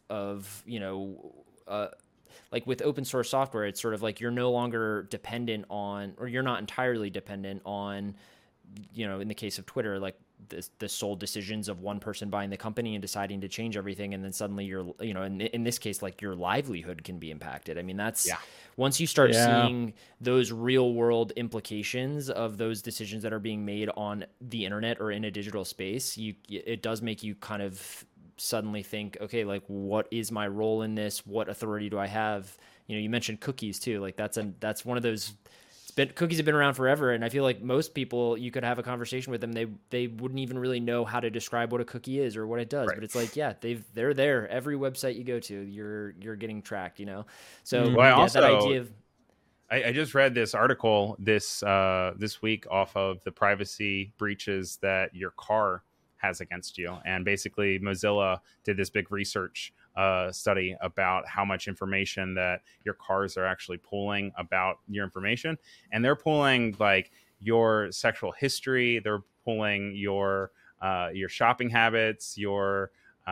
like with open source software, it's sort of like you're no longer dependent on, or you're not entirely dependent on, in the case of Twitter, like the sole decisions of one person buying the company and deciding to change everything. And then suddenly in this case, like your livelihood can be impacted. I mean, that's once you start seeing those real world implications of those decisions that are being made on the internet or in a digital space, it does make you kind of suddenly think, okay, like what is my role in this? What authority do I have? You mentioned cookies too. Like that's one of those. Cookies have been around forever, and I feel like most people, you could have a conversation with them, they wouldn't even really know how to describe what a cookie is or what it does. Right. But it's like, they're there. Every website you go to, you're getting tracked. So that idea of. I just read this article this week off of the privacy breaches that your car has against you, and basically Mozilla did this big research study about how much information that your cars are actually pulling about your information, and they're pulling like your sexual history, they're pulling your shopping habits, your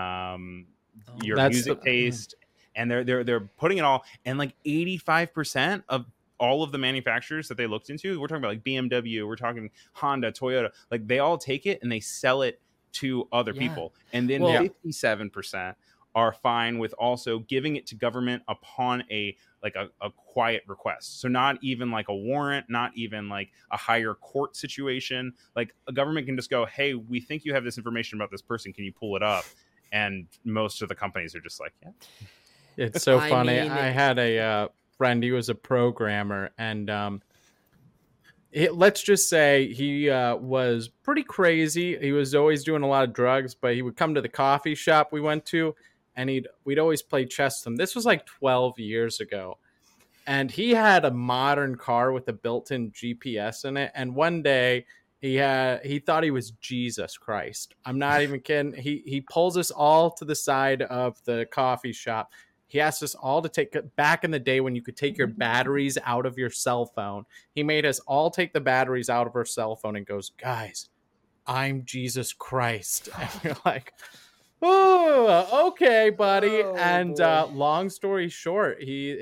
music taste, and they're putting it all. And like 85% of all of the manufacturers that they looked into, we're talking about like BMW, we're talking Honda, Toyota, like they all take it and they sell it to other people, and then 57% are fine with also giving it to government upon a quiet request. So not even like a warrant, not even like a higher court situation. Like a government can just go, hey, we think you have this information about this person, can you pull it up? And most of the companies are just like, It's so funny. I had a friend, he was a programmer, and let's just say he was pretty crazy. He was always doing a lot of drugs, but he would come to the coffee shop we went to, and we'd always play chess with him. This was like 12 years ago. And he had a modern car with a built-in GPS in it. And one day he thought he was Jesus Christ. I'm not even kidding. He pulls us all to the side of the coffee shop. He asked us all to take, back in the day when you could take your batteries out of your cell phone, he made us all take the batteries out of our cell phone and goes, guys, I'm Jesus Christ. And you're like, oh, okay, buddy. Oh, and long story short,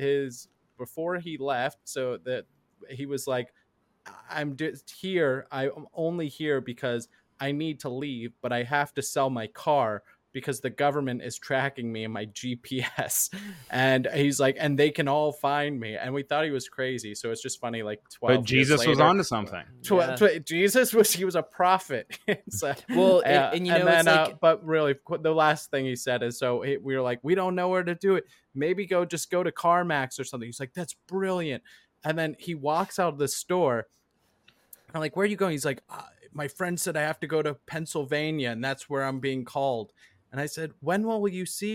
before he left, so that he was like, I'm just here. I'm only here because I need to leave, but I have to sell my car because the government is tracking me in my GPS. And he's like, and they can all find me. And we thought he was crazy. So it's just funny, like 12 But Jesus years was later, onto something. Jesus he was a prophet. So, well, and you know, and then, it's like, but really the last thing he said is, we were like, we don't know where to do it. Maybe just go to CarMax or something. He's like, that's brilliant. And then he walks out of the store. I'm like, where are you going? He's like, my friend said I have to go to Pennsylvania, and that's where I'm being called. And I said, when will we see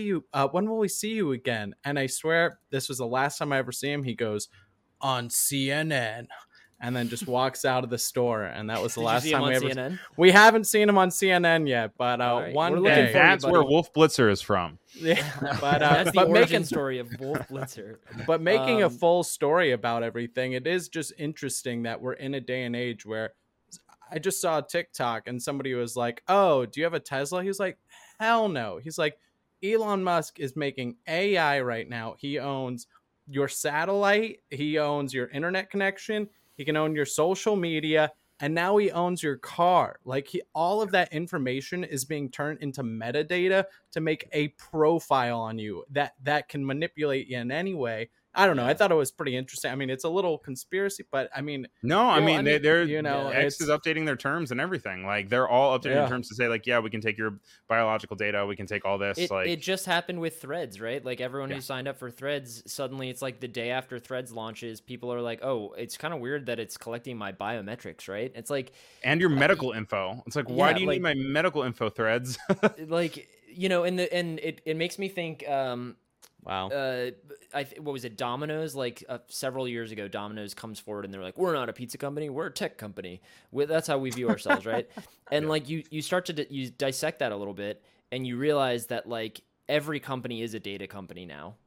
you again? And I swear this was the last time I ever see him. He goes, on CNN, and then just walks out of the store. And that was the last time we ever. CNN? We haven't seen him on CNN yet, but right. One day. That's where Wolf Blitzer is from. Yeah, but that's the origin story of Wolf Blitzer. But making a full story about everything, it is just interesting that we're in a day and age where I just saw a TikTok and somebody was like, oh, do you have a Tesla? He was like, hell no. He's like, Elon Musk is making AI right now. He owns your satellite. He owns your internet connection. He can own your social media. And now he owns your car. Like all of that information is being turned into metadata to make a profile on you that can manipulate you in any way. I don't know. I thought it was pretty interesting. I mean, it's a little conspiracy, but I mean, they're X is updating their terms and everything. Like they're all updating their terms to say like, yeah, we can take your biological data. We can take all this. It just happened with Threads, right? Like everyone who signed up for Threads, suddenly it's like the day after Threads launches, people are like, oh, it's kind of weird that it's collecting my biometrics, right? It's like, and your medical info. It's like, why do you need my medical info, Threads? like, and it makes me think, wow. What was it? Domino's, like several years ago, Domino's comes forward and they're like, we're not a pizza company, we're a tech company. That's how we view ourselves, right? And like you start to you dissect that a little bit and you realize that like every company is a data company now.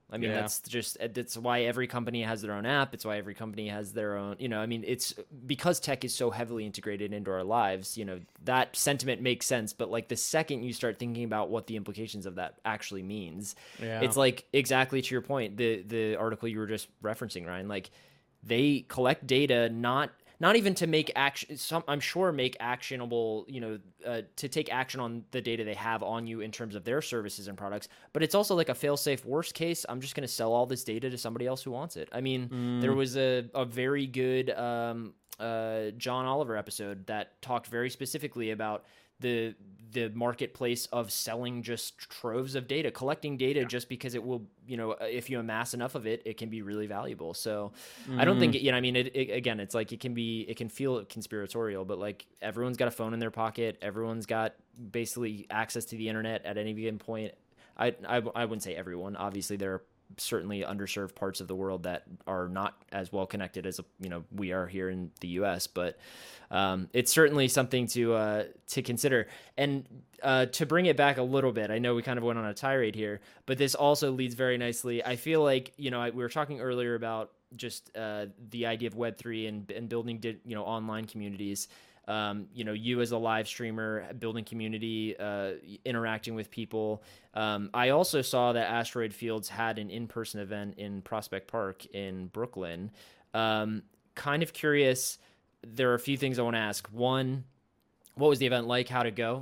I mean, that's why every company has their own app. It's why every company has their own, I mean, it's because tech is so heavily integrated into our lives, that sentiment makes sense. But like the second you start thinking about what the implications of that actually means, it's like exactly to your point, the article you were just referencing, Ryan, like they collect data, not even to make action, I'm sure make actionable, to take action on the data they have on you in terms of their services and products. But it's also like a fail-safe worst case. I'm just going to sell all this data to somebody else who wants it. I mean, there was a very good John Oliver episode that talked very specifically about the marketplace of selling just troves of data, collecting data just because it will, if you amass enough of it, it can be really valuable. So I don't think, I mean, again, it's like, it can feel conspiratorial, but like everyone's got a phone in their pocket. Everyone's got basically access to the internet at any given point. I wouldn't say everyone, obviously there are certainly underserved parts of the world that are not as well connected as we are here in the US, but it's certainly something to consider. And to bring it back a little bit, I know we kind of went on a tirade here, but this also leads very nicely. I feel like we were talking earlier about just the idea of Web3 and building online communities. You as a live streamer, building community, interacting with people. I also saw that Asteroid Fields had an in-person event in Prospect Park in Brooklyn. Kind of curious. There are a few things I want to ask. One, what was the event like? How'd it go?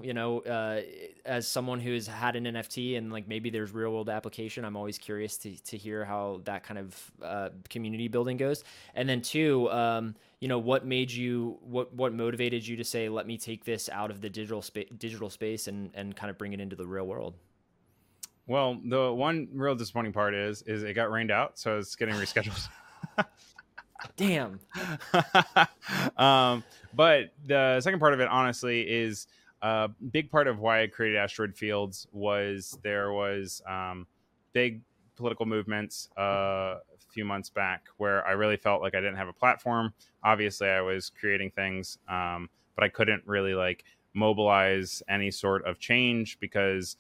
As someone who's had an NFT and like maybe there's real world application, I'm always curious to hear how that kind of community building goes. And then two, what motivated you to say, let me take this out of the digital space and kind of bring it into the real world? Well, the one real disappointing part is it got rained out, so it's getting rescheduled. Damn. But the second part of it, honestly, is a big part of why I created Asteroid Fields was there was big political movements a few months back where I really felt like I didn't have a platform. Obviously, I was creating things, but I couldn't really like mobilize any sort of change because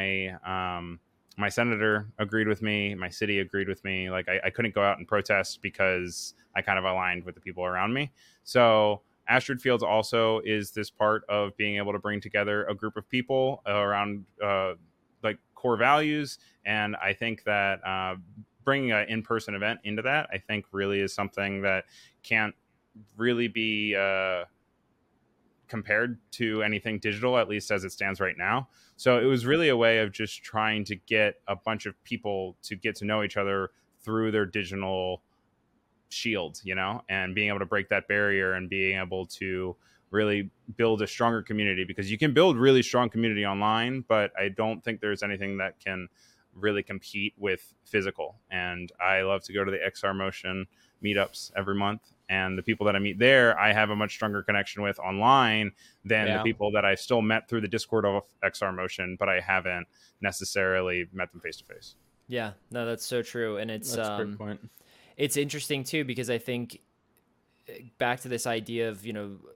my senator agreed with me. My city agreed with me. Like I couldn't go out and protest because I kind of aligned with the people around me. So Asteroid Fields also is this part of being able to bring together a group of people around like core values. And I think that bringing an in-person event into that, I think really is something that can't really be compared to anything digital, at least as it stands right now. So it was really a way of just trying to get a bunch of people to get to know each other through their digital shield, and being able to break that barrier and being able to really build a stronger community, because you can build really strong community online, but I don't think there's anything that can really compete with physical. And I love to go to the XR Motion meetups every month, and the people that I meet there, I have a much stronger connection with online than the people that I still met through the Discord of XR Motion, but I haven't necessarily met them face to face. Yeah, no, that's so true. And it's, that's a great point. It's interesting too, because I think back to this idea of,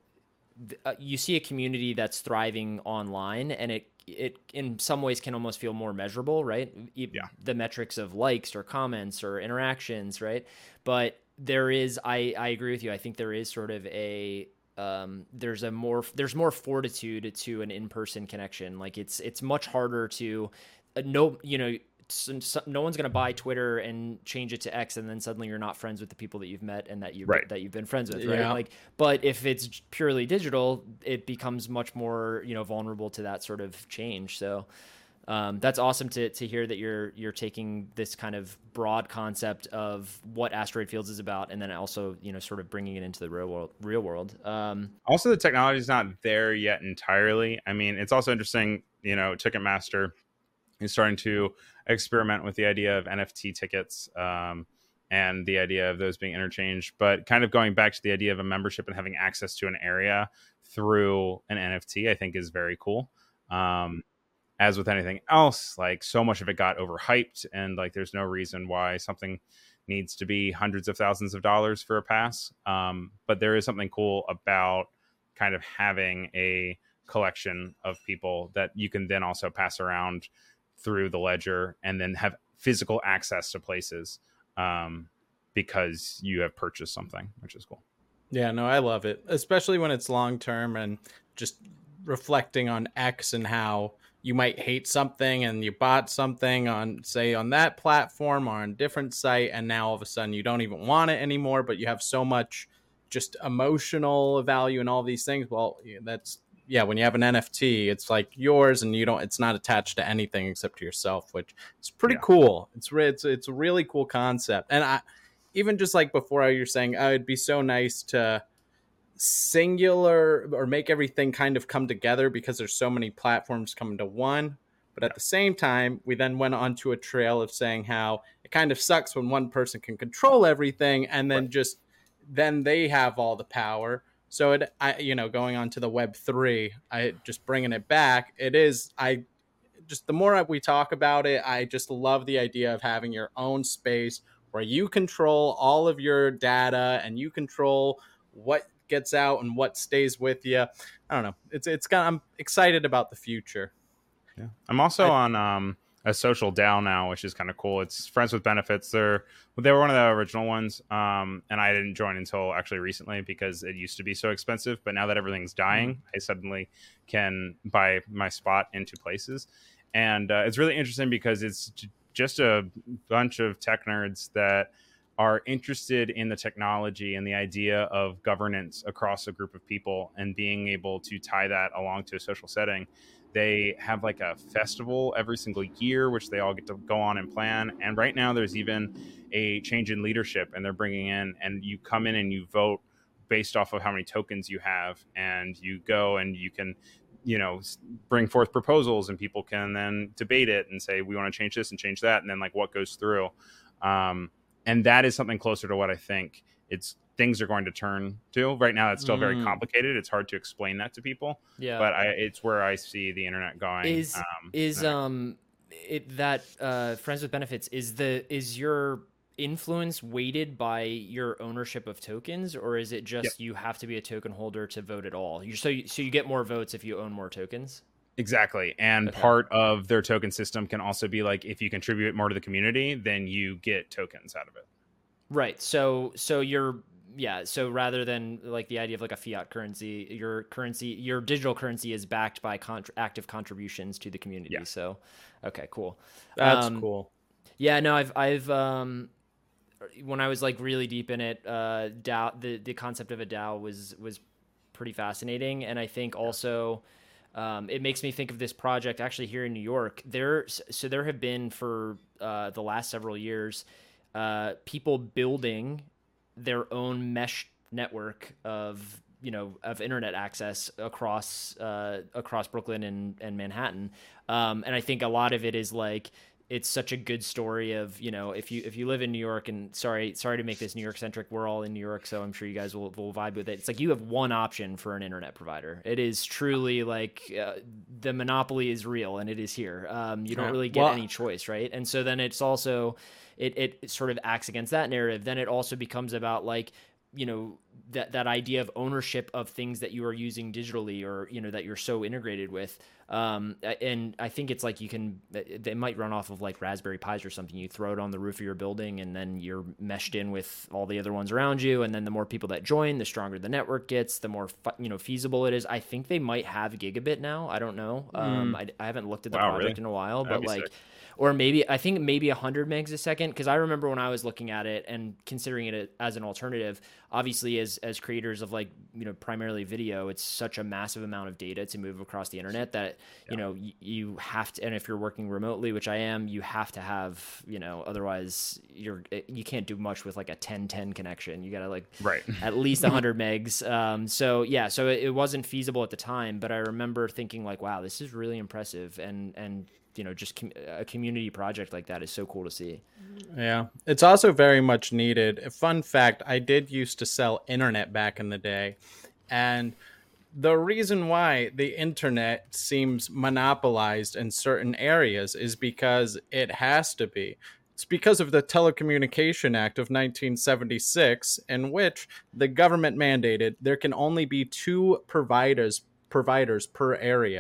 you see a community that's thriving online, and it in some ways can almost feel more measurable, right? Yeah. The metrics of likes or comments or interactions, right? But there is, I agree with you. I think there is sort of a, there's more fortitude to an in-person connection. Like it's much harder to no one's going to buy Twitter and change it to X and then suddenly you're not friends with the people that you've met and that you've been friends with, right? Yeah. Like, but if it's purely digital, it becomes much more, vulnerable to that sort of change. So that's awesome to hear that you're taking this kind of broad concept of what Asteroid Fields is about, and then also sort of bringing it into the real world. Also, the technology is not there yet entirely. I mean, it's also interesting. Ticketmaster is starting to experiment with the idea of NFT tickets and the idea of those being interchanged, but kind of going back to the idea of a membership and having access to an area through an NFT, I think is very cool. As with anything else, like so much of it got overhyped, and like there's no reason why something needs to be hundreds of thousands of dollars for a pass. But there is something cool about kind of having a collection of people that you can then also pass around through the ledger and then have physical access to places because you have purchased something, which is cool. Yeah, no, I love it, especially when it's long term and just reflecting on X and how you might hate something and you bought something on, say, on that platform or on a different site, and now all of a sudden you don't even want it anymore, but you have so much just emotional value and all these things. Well, that's, yeah, when you have an NFT, it's like yours and it's not attached to anything except to yourself, which is pretty cool. It's a really cool concept. And even just like before you're saying, it'd be so nice to singular or make everything kind of come together because there's so many platforms coming to one. But at the same time, we then went onto a trail of saying how it kind of sucks when one person can control everything and then then they have all the power. So going on to the Web3, I just bringing it back. The more we talk about it, I just love the idea of having your own space where you control all of your data and you control what gets out and what stays with you. I don't know. I'm excited about the future. Yeah. I'm also on a social DAO now, which is kind of cool. It's Friends with Benefits. They were one of the original ones. And I didn't join until actually recently because it used to be so expensive. But now that everything's dying, I suddenly can buy my spot into places. And it's really interesting because it's just a bunch of tech nerds that are interested in the technology and the idea of governance across a group of people and being able to tie that along to a social setting. They have like a festival every single year, which they all get to go on and plan. And right now there's even a change in leadership, and they're bringing in, and you come in and you vote based off of how many tokens you have, and you go and you can bring forth proposals, and people can then debate it and say, we want to change this and change that. And then like what goes through. And that is something closer to what I think things are going to turn to. Right now, it's still very complicated. It's hard to explain that to people. Yeah, but it's where I see the internet going. Friends with Benefits is your influence weighted by your ownership of tokens, or is it just you have to be a token holder to vote at all? So you get more votes if you own more tokens? Exactly. And part of their token system can also be like, if you contribute more to the community, then you get tokens out of it. Right. So rather than like the idea of like a fiat currency, your digital currency is backed by active contributions to the community. Yeah. So, okay, cool. That's cool. Yeah, no, I've when I was like really deep in it, DAO, the concept of a DAO was pretty fascinating. And I think also, it makes me think of this project actually here in New York. There have been for the last several years, people building their own mesh network of internet access across Brooklyn and Manhattan. And I think a lot of it is like, it's such a good story of, if you live in New York, and sorry to make this New York centric, we're all in New York, so I'm sure you guys will vibe with it. It's like you have one option for an internet provider. It is truly like the monopoly is real, and it is here. You don't really get any choice, right? And so then it's also, it sort of acts against that narrative. Then it also becomes about like, that idea of ownership of things that you are using digitally, or that you're so integrated with. And I think it's like they might run off of like Raspberry Pis or something. You throw it on the roof of your building, and then you're meshed in with all the other ones around you. And then the more people that join, the stronger the network gets, the more feasible it is. I think they might have gigabit now. I don't know. I haven't looked at the project in a while, but like. Sick. Or maybe 100 megs a second, because I remember when I was looking at it and considering it as an alternative, obviously as creators of like, primarily video, it's such a massive amount of data to move across the internet that, you have to, and if you're working remotely, which I am, you have to have, otherwise you can't do much with like a 1010 connection. You got to like at least 100 megs. So it wasn't feasible at the time, but I remember thinking like, wow, this is really impressive. And just a community project like that is so cool to see. Yeah, it's also very much needed. A fun fact, I did used to sell internet back in the day. And the reason why the internet seems monopolized in certain areas is because it has to be. It's because of the Telecommunication Act of 1976, in which the government mandated there can only be 2 providers per area.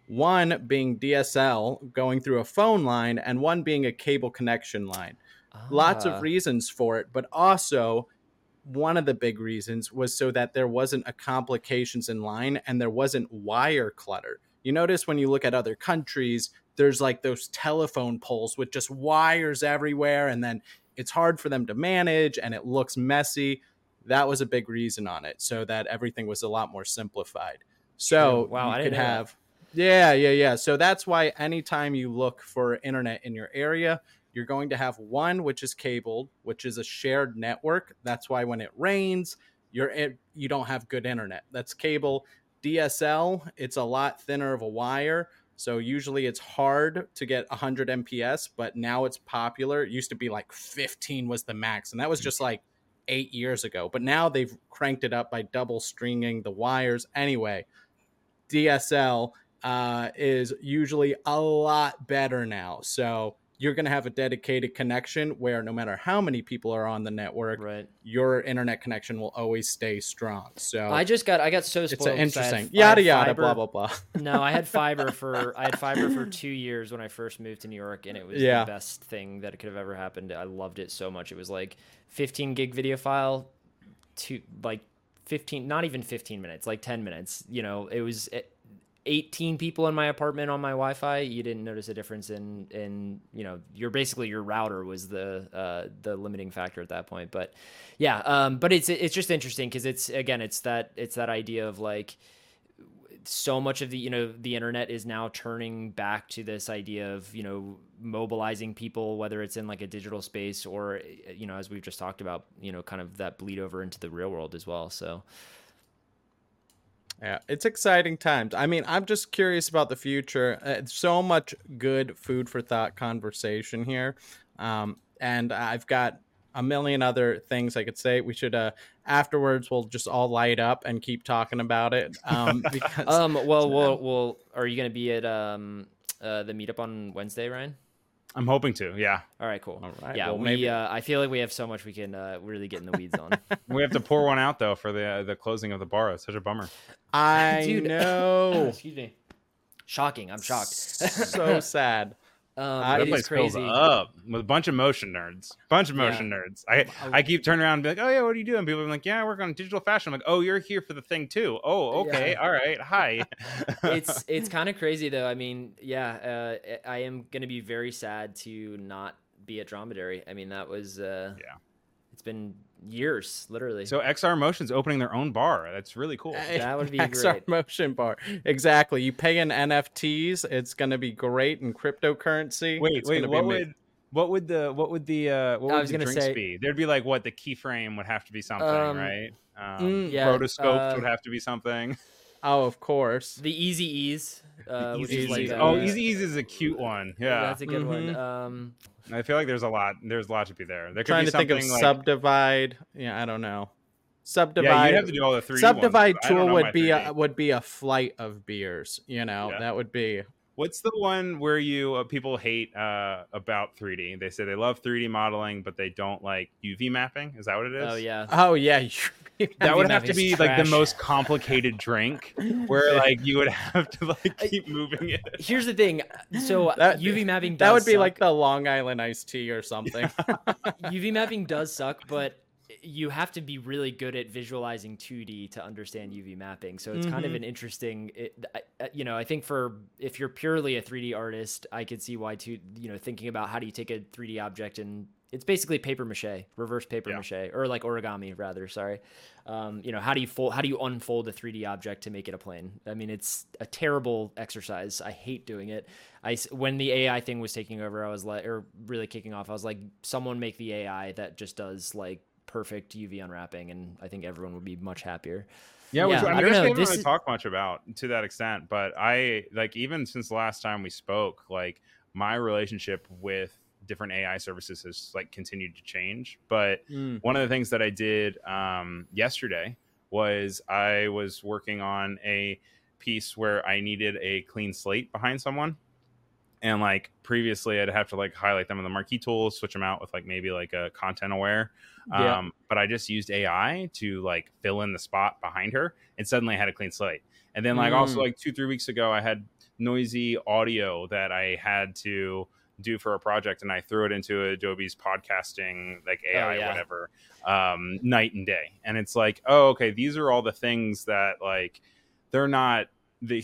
one being DSL going through a phone line and one being a cable connection line. Lots of reasons for it, but also one of the big reasons was so that there wasn't a complications in line and there wasn't wire clutter. You notice when you look at other countries, there's like those telephone poles with just wires everywhere, and then it's hard for them to manage and it looks messy. That was a big reason on it, so that everything was a lot more simplified. So wow, you could have yeah. So that's why anytime you look for internet in your area, you're going to have one which is cabled, which is a shared network. That's why when it rains, you don't have good internet. That's cable. DSL, it's a lot thinner of a wire, so usually it's hard to get 100 MPS, but now it's popular. It used to be like 15 was the max, and that was just like 8 years ago. But now they've cranked it up by double stringing the wires. Anyway, DSL is usually a lot better now. So you're going to have a dedicated connection where no matter how many people are on the network, right, your internet connection will always stay strong. So I got so spoiled. It's interesting. Yada yada, blah blah blah. No, I had fiber for 2 years when I first moved to New York, and it was the best thing that could have ever happened. I loved it so much. It was like 15 gig video file to like 15, not even 15 minutes, like 10 minutes. You know, it was 18 people in my apartment on my Wi-Fi. You didn't notice a difference in you know, your router was the limiting factor at that point. But yeah, but it's just interesting because it's that idea of like so much of the, you know, the internet is now turning back to this idea of, you know, mobilizing people, whether it's in like a digital space or, you know, as we've just talked about, you know, kind of that bleed over into the real world as well. So yeah, it's exciting times. I mean, I'm just curious about the future. So much good food for thought conversation here. And I've got a million other things I could say. We should, afterwards, we'll just all light up and keep talking about it. Because, well, are you going to be at the meetup on Wednesday, Ryan? I'm hoping to, yeah. All right, cool. All right, yeah, well, maybe. I feel like we have so much we can really get in the weeds on. We have to pour one out though for the closing of the bar. It's such a bummer. I know. Excuse me. Shocking. I'm shocked. So sad. That It place is fills crazy. up with a bunch of motion nerds. Nerds. I keep turning around and be like, oh yeah, what are you doing? People are like, yeah, I work on digital fashion. I'm like, oh, you're here for the thing too. Oh, okay, all right, hi. It's kind of crazy though. I mean, yeah, I am gonna be very sad to not be at Dromedary. I mean, that was it's been years, literally. So XR Motion's opening their own bar. That's really cool. That would be XR great. Motion bar. Exactly. You pay in NFTs. It's going to be great in cryptocurrency. Wait, what would the drinks say, be? There'd be like what the keyframe would have to be something, right? Rotoscopes would have to be something. Oh, of course. The Easy Ease. Easy Which is Ease. like, Easy Ease is a cute one. Yeah, that's a good one. I feel like there's a lot to be there. There could Trying be to think of like, Subdivide. Yeah, I don't know. Subdivide. Yeah, you'd have to do all the 3D Subdivide ones, tool would be a flight of beers. You know, that would be. What's the one where you people hate about 3D? They say they love 3D modeling, but they don't like UV mapping. Is that what it is? Oh yeah. That would have to be like the most complicated drink, where like you would have to like keep moving it. Here's the thing. So UV mapping does that would be suck. like the Long Island iced tea or something. UV mapping does suck, but you have to be really good at visualizing 2D to understand UV mapping. So it's kind of an interesting, I think if you're purely a 3D artist, I could see why thinking about how do you take a 3D object and it's basically paper mache, reverse paper mache, or like origami rather. Sorry. How do you unfold a 3D object to make it a plane? I mean, it's a terrible exercise. I hate doing it. When the AI thing was taking over, I was like, or really kicking off, I was like, someone make the AI that just does like perfect UV unwrapping, and I think everyone would be much happier. Yeah, I don't know. we haven't really talked much about to that extent, but I like even since the last time we spoke, like my relationship with different AI services has like continued to change. But one of the things that I did yesterday was I was working on a piece where I needed a clean slate behind someone. And like previously I'd have to like highlight them in the marquee tool, switch them out with like maybe like a content aware. But I just used AI to like fill in the spot behind her and suddenly I had a clean slate. And then like also like 2-3 weeks ago, I had noisy audio that I had to do for a project, and I threw it into Adobe's podcasting, like AI, whatever, night and day. And it's like, oh, okay, these are all the things that, like, they're not the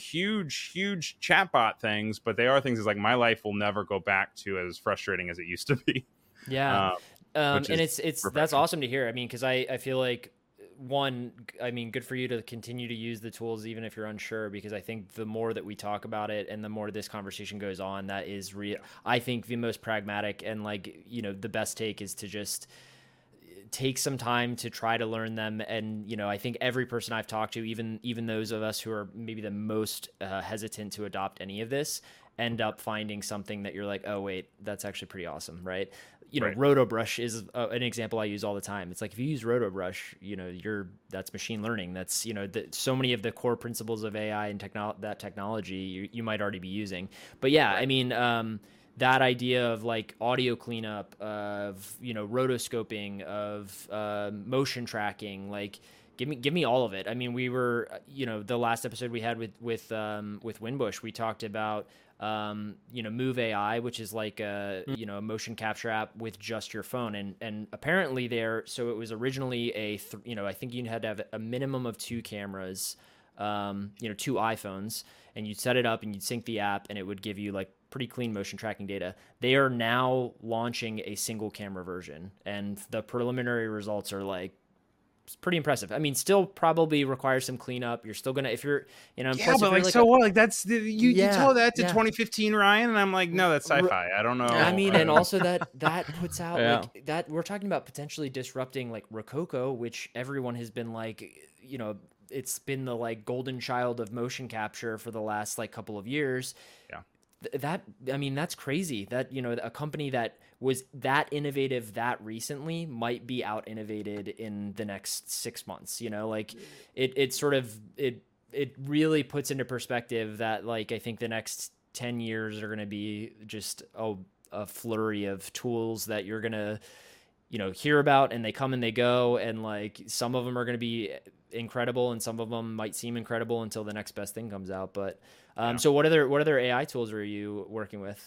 huge chatbot things, but they are things that's like my life will never go back to as frustrating as it used to be. Yeah. And it's that's awesome to hear. I mean, because I feel like, one, I mean, good for you to continue to use the tools even if you're unsure, because I think the more that we talk about it and the more this conversation goes on, that is I think the most pragmatic and, like, you know, the best take is to just take some time to try to learn them. And, you know, I think every person I've talked to, even those of us who are maybe the most hesitant to adopt any of this, end up finding something that you're like, oh wait, that's actually pretty awesome, right? You know, RotoBrush is an example I use all the time. It's like, if you use RotoBrush, you know, that's machine learning. That's, you know, so many of the core principles of AI and that technology you might already be using. But yeah, I mean, that idea of, like, audio cleanup, of, you know, rotoscoping, of motion tracking, like, give me all of it. I mean, we were, you know, the last episode we had with Winbush, we talked about you know, Move AI, which is like a, you know, a motion capture app with just your phone, and apparently so it was originally you know, I think you had to have a minimum of 2 cameras, you know, 2 iPhones, and you'd set it up and you'd sync the app and it would give you, like, pretty clean motion tracking data. They are now launching a single camera version, and the preliminary results are, like, it's pretty impressive. I mean, still probably requires some cleanup. You're still gonna, if you're, you know, yeah, but, like, so what? Like, that's you told that to 2015 Ryan, and I'm like, no, that's sci-fi. I don't know. I mean, and also that puts out like that. We're talking about potentially disrupting, like, Rococo, which everyone has been like, you know, it's been the, like, golden child of motion capture for the last, like, couple of years. Yeah. That, I mean, that's crazy that, you know, a company that was that innovative that recently might be out innovated in the next 6 months, you know, like it sort of, it really puts into perspective that, like, I think the next 10 years are going to be just a flurry of tools that you're going to, you know, hear about, and they come and they go. And, like, some of them are going to be incredible and some of them might seem incredible until the next best thing comes out. But so what other AI tools are you working with?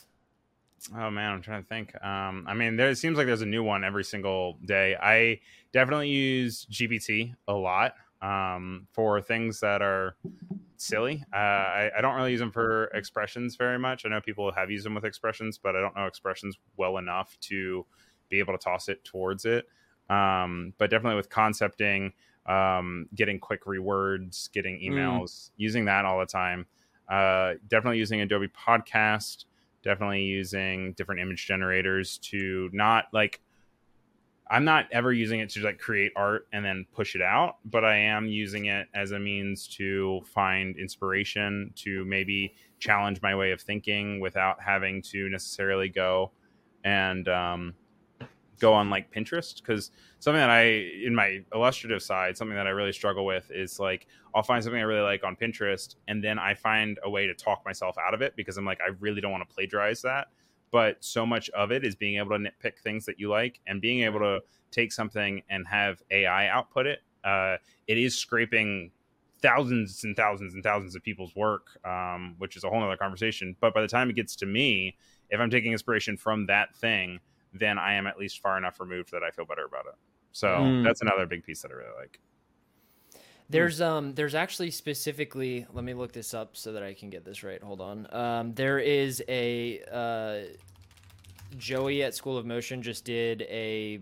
Oh man, I'm trying to think. I mean, it seems like there's a new one every single day. I definitely use GPT a lot for things that are silly. I don't really use them for expressions very much. I know people have used them with expressions, but I don't know expressions well enough to be able to toss it towards it. But definitely with concepting, getting quick rewords, getting emails, using that all the time. Definitely using Adobe Podcast, definitely using different image generators to not, like, I'm not ever using it to, like, create art and then push it out, but I am using it as a means to find inspiration, to maybe challenge my way of thinking without having to necessarily go and go on, like, Pinterest. Because something that in my illustrative side, something that I really struggle with is, like, I'll find something I really like on Pinterest, and then I find a way to talk myself out of it because I'm like, I really don't want to plagiarize that. But so much of it is being able to nitpick things that you like and being able to take something and have AI output it. It is scraping thousands and thousands and thousands of people's work, which is a whole nother conversation. But by the time it gets to me, if I'm taking inspiration from that thing, then I am at least far enough removed that I feel better about it. So that's another big piece that I really like. There's actually specifically, let me look this up so that I can get this right. Hold on. There is a Joey at School of Motion just did a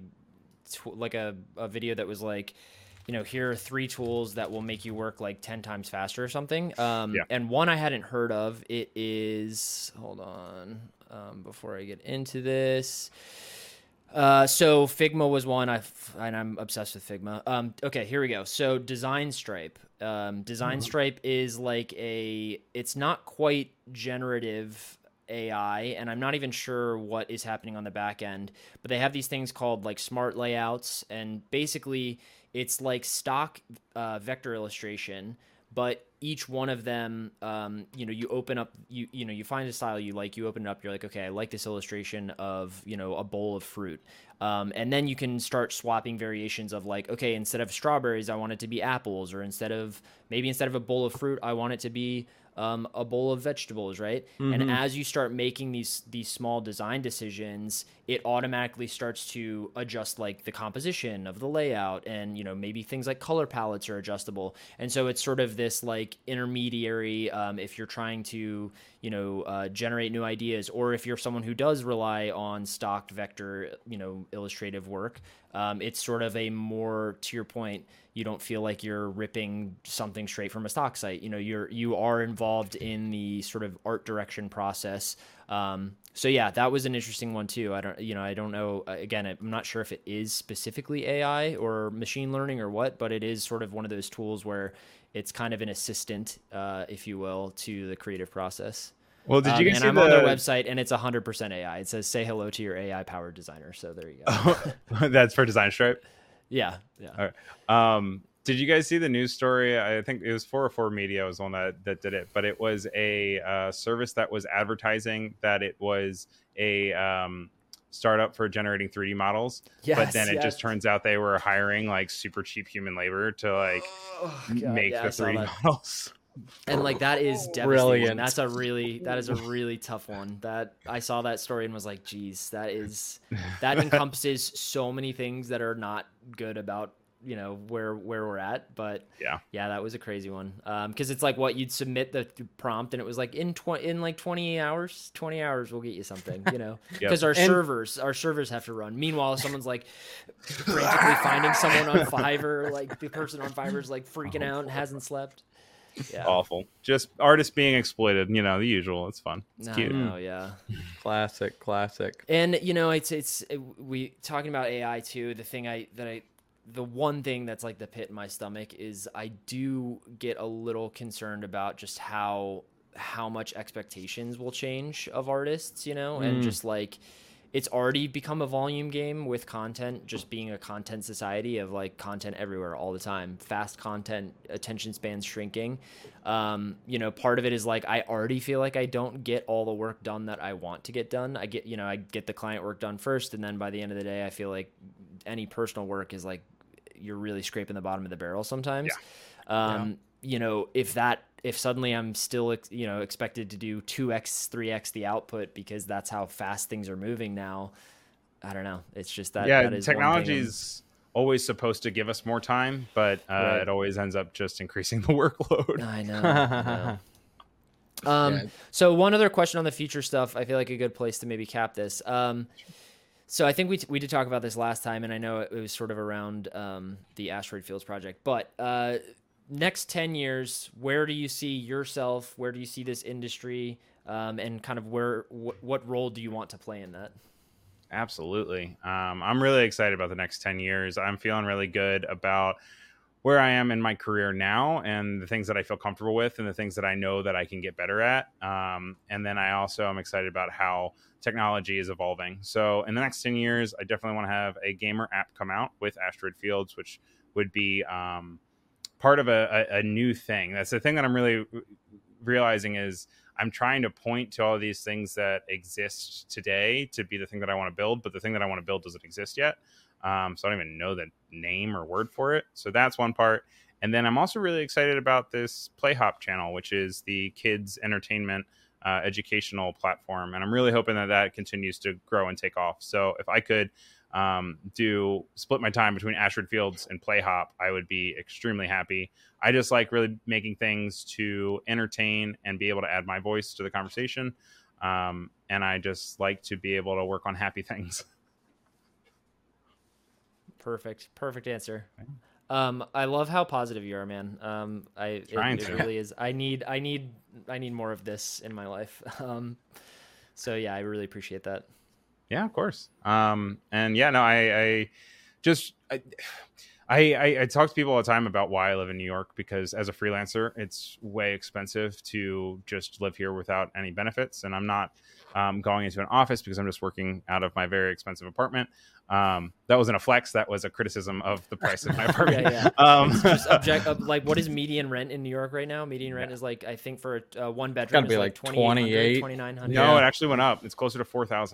video that was like, you know, here are 3 tools that will make you work like 10 times faster or something. And one I hadn't heard of. It is, hold on, before I get into this. So Figma was one, and I'm obsessed with Figma. Okay, here we go. So Design Stripe. Design Stripe is like it's not quite generative AI, and I'm not even sure what is happening on the back end, but they have these things called, like, smart layouts, and basically it's like stock vector illustration, but each one of them, you know, you open up, you find a style you like, you open it up, you're like, okay, I like this illustration of, you know, a bowl of fruit. And then you can start swapping variations of, like, okay, instead of strawberries, I want it to be apples, or instead of a bowl of fruit, I want it to be a bowl of vegetables, right? And as you start making these small design decisions, it automatically starts to adjust like the composition of the layout, and maybe things like color palettes are adjustable. And so it's sort of this like intermediary, if you're trying to generate new ideas, or if you're someone who does rely on stock vector illustrative work, it's sort of a more, to your point, you don't feel like you're ripping something straight from a stock site. You are involved in the sort of art direction process. So yeah, that was an interesting one too. I don't know. Again, I'm not sure if it is specifically AI or machine learning or what, but it is sort of one of those tools where it's kind of an assistant, if you will, to the creative process. Well, did you guys see I'm on their website, and it's 100% AI. It says, "Say hello to your AI-powered designer." So there you go. That's for Design Stripe? Yeah. All right. Did you guys see the news story? I think it was 404 Media was the one that did it, but it was a service that was advertising that it was a startup for generating 3D models. Yes, but then it just turns out they were hiring like super cheap human labor to like make the 3D models. And like that is devastating. Brilliant. That is a really tough one. That I saw that story and was like, geez, that encompasses so many things that are not good about where we're at. But yeah, that was a crazy one. Because it's like what you'd submit the prompt, and it was like in 20 hours we'll get you something. Because our servers have to run. Meanwhile, someone's like frantically finding someone on Fiverr. Like the person on Fiverr is like freaking out and hasn't slept. Yeah. Awful. Just artists being exploited, the usual. It's fun. It's cute. Yeah. Classic. And we talking about AI too. The one thing that's like the pit in my stomach is I do get a little concerned about just how much expectations will change of artists, and just like it's already become a volume game with content, just being a content society of like content everywhere all the time, fast content, attention spans shrinking. Part of it is like, I already feel like I don't get all the work done that I want to get done. I get the client work done first. And then by the end of the day, I feel like any personal work is like, you're really scraping the bottom of the barrel sometimes. If suddenly I'm still, expected to do 2x, 3x the output because that's how fast things are moving now, I don't know. It's just that. Yeah, that is technology's always supposed to give us more time, but it always ends up just increasing the workload. I know. So one other question on the future stuff, I feel like a good place to maybe cap this. So I think we did talk about this last time, and I know it was sort of around the Asteroid Fields project, but next 10 years, where do you see yourself? Where do you see this industry? And kind of what role do you want to play in that? Absolutely. I'm really excited about the next 10 years. I'm feeling really good about where I am in my career now and the things that I feel comfortable with and the things that I know that I can get better at. And then I also am excited about how technology is evolving. So in the next 10 years, I definitely want to have a gamer app come out with Asteroid Fields, which would be part of a new thing. That's the thing that I'm really realizing is I'm trying to point to all of these things that exist today to be the thing that I want to build, but the thing that I want to build doesn't exist yet. So I don't even know the name or word for it. So that's one part. And then I'm also really excited about this PlayHop channel, which is the kids entertainment educational platform. And I'm really hoping that continues to grow and take off. So if I could split my time between Asteroid Fields and PlayHop, I would be extremely happy. I just like really making things to entertain and be able to add my voice to the conversation. And I just like to be able to work on happy things. Perfect answer. I love how positive you are, man. It really is. I need more of this in my life. So yeah, I really appreciate that. Yeah, of course. And yeah, no, I talk to people all the time about why I live in New York, because as a freelancer, it's way expensive to just live here without any benefits. And I'm not going into an office because I'm just working out of my very expensive apartment. That wasn't a flex. That was a criticism of the price of my apartment. It's just like, what is median rent in New York right now? Median rent is like, I think for a one bedroom, gotta be like 28, 2,900. No, it actually went up. It's closer to 4,000 now.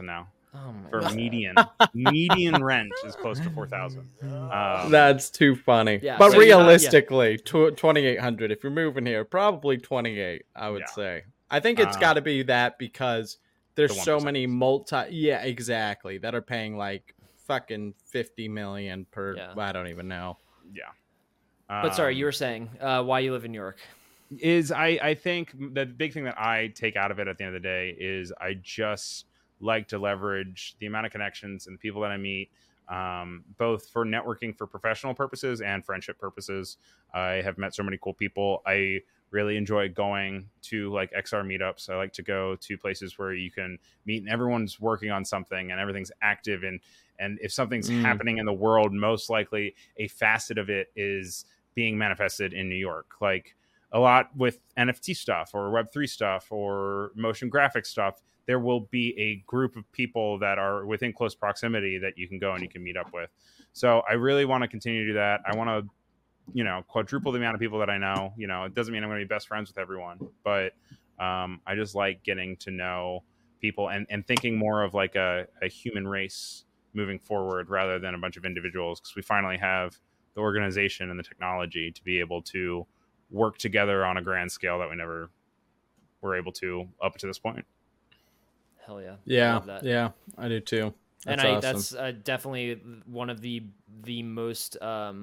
Oh my for God. median rent is close to 4,000. That's too funny. Yeah, but so you're not- realistically, 2,800. If you're moving here, probably 28. I would Yeah. say. I think it's got to be that because there's The so 1%. many Yeah, exactly. That are paying like fucking 50 million per. Yeah. I don't even know. Yeah. But sorry, you were saying why you live in New York. Is I think the big thing that I take out of it at the end of the day is I just like to leverage the amount of connections and the people that I meet, both for networking for professional purposes and friendship purposes. I have met so many cool people. I really enjoy going to like XR meetups. I like to go to places where you can meet and everyone's working on something and everything's active, and if something's happening in the world, most likely a facet of it is being manifested in New York. Like a lot with NFT stuff or Web3 stuff or motion graphics stuff, there will be a group of people that are within close proximity that you can go and you can meet up with. So I really want to continue to do that. I want to, quadruple the amount of people that I know. It doesn't mean I'm going to be best friends with everyone, but I just like getting to know people and thinking more of like a human race moving forward rather than a bunch of individuals, because we finally have the organization and the technology to be able to work together on a grand scale that we never were able to up to this point. Hell yeah. I Yeah, love that. yeah, I do too. That's awesome. That's definitely one of the most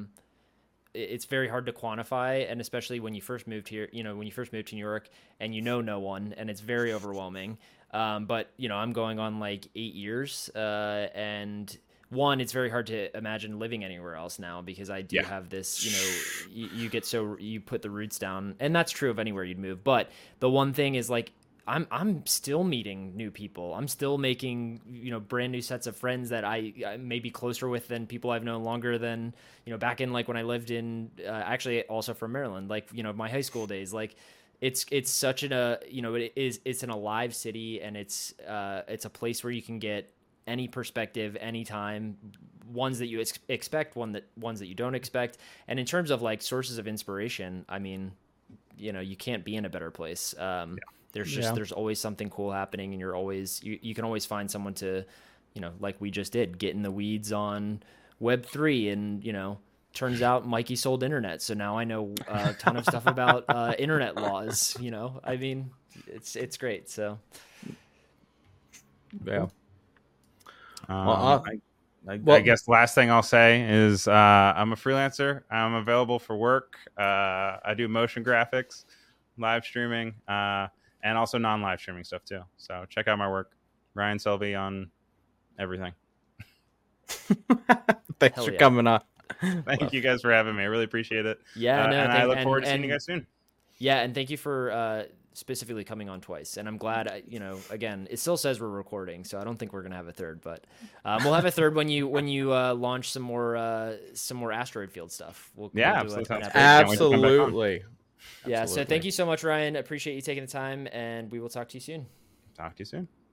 it's very hard to quantify, and especially when you first moved here, when you first moved to New York and no one, and it's very overwhelming. But I'm going on like 8 years, and one, it's very hard to imagine living anywhere else now because I do have this, you put the roots down, and that's true of anywhere you'd move. But the one thing is like, I'm still meeting new people. I'm still making, brand new sets of friends that I may be closer with than people I've known longer than, back in like when I lived in, actually also from Maryland, like, my high school days. Like it's such it's an alive city, and it's a place where you can get any perspective, anytime, ones that you expect, ones that you don't expect. And in terms of like sources of inspiration, I mean, you can't be in a better place. There's always something cool happening, and you can always find someone to, like we just did, get in the weeds on Web3, and, turns out Mikey sold internet. So now I know a ton of stuff about internet laws, I mean, it's great. So yeah. I guess the last thing I'll say is I'm a freelancer. I'm available for work. I do motion graphics, live streaming, and also non-live streaming stuff too. So check out my work, Ryan Selby, on everything. Thanks for coming on. Thank you guys for having me. I really appreciate it. Yeah, and I look forward to seeing you guys soon. Yeah, and thank you for specifically coming on twice. And I'm glad, again, it still says we're recording, so I don't think we're gonna have a third, but we'll have a third when you launch some more asteroid field stuff. We'll absolutely. Yeah. So thank you so much, Ryan. Appreciate you taking the time, and we will talk to you soon. Talk to you soon.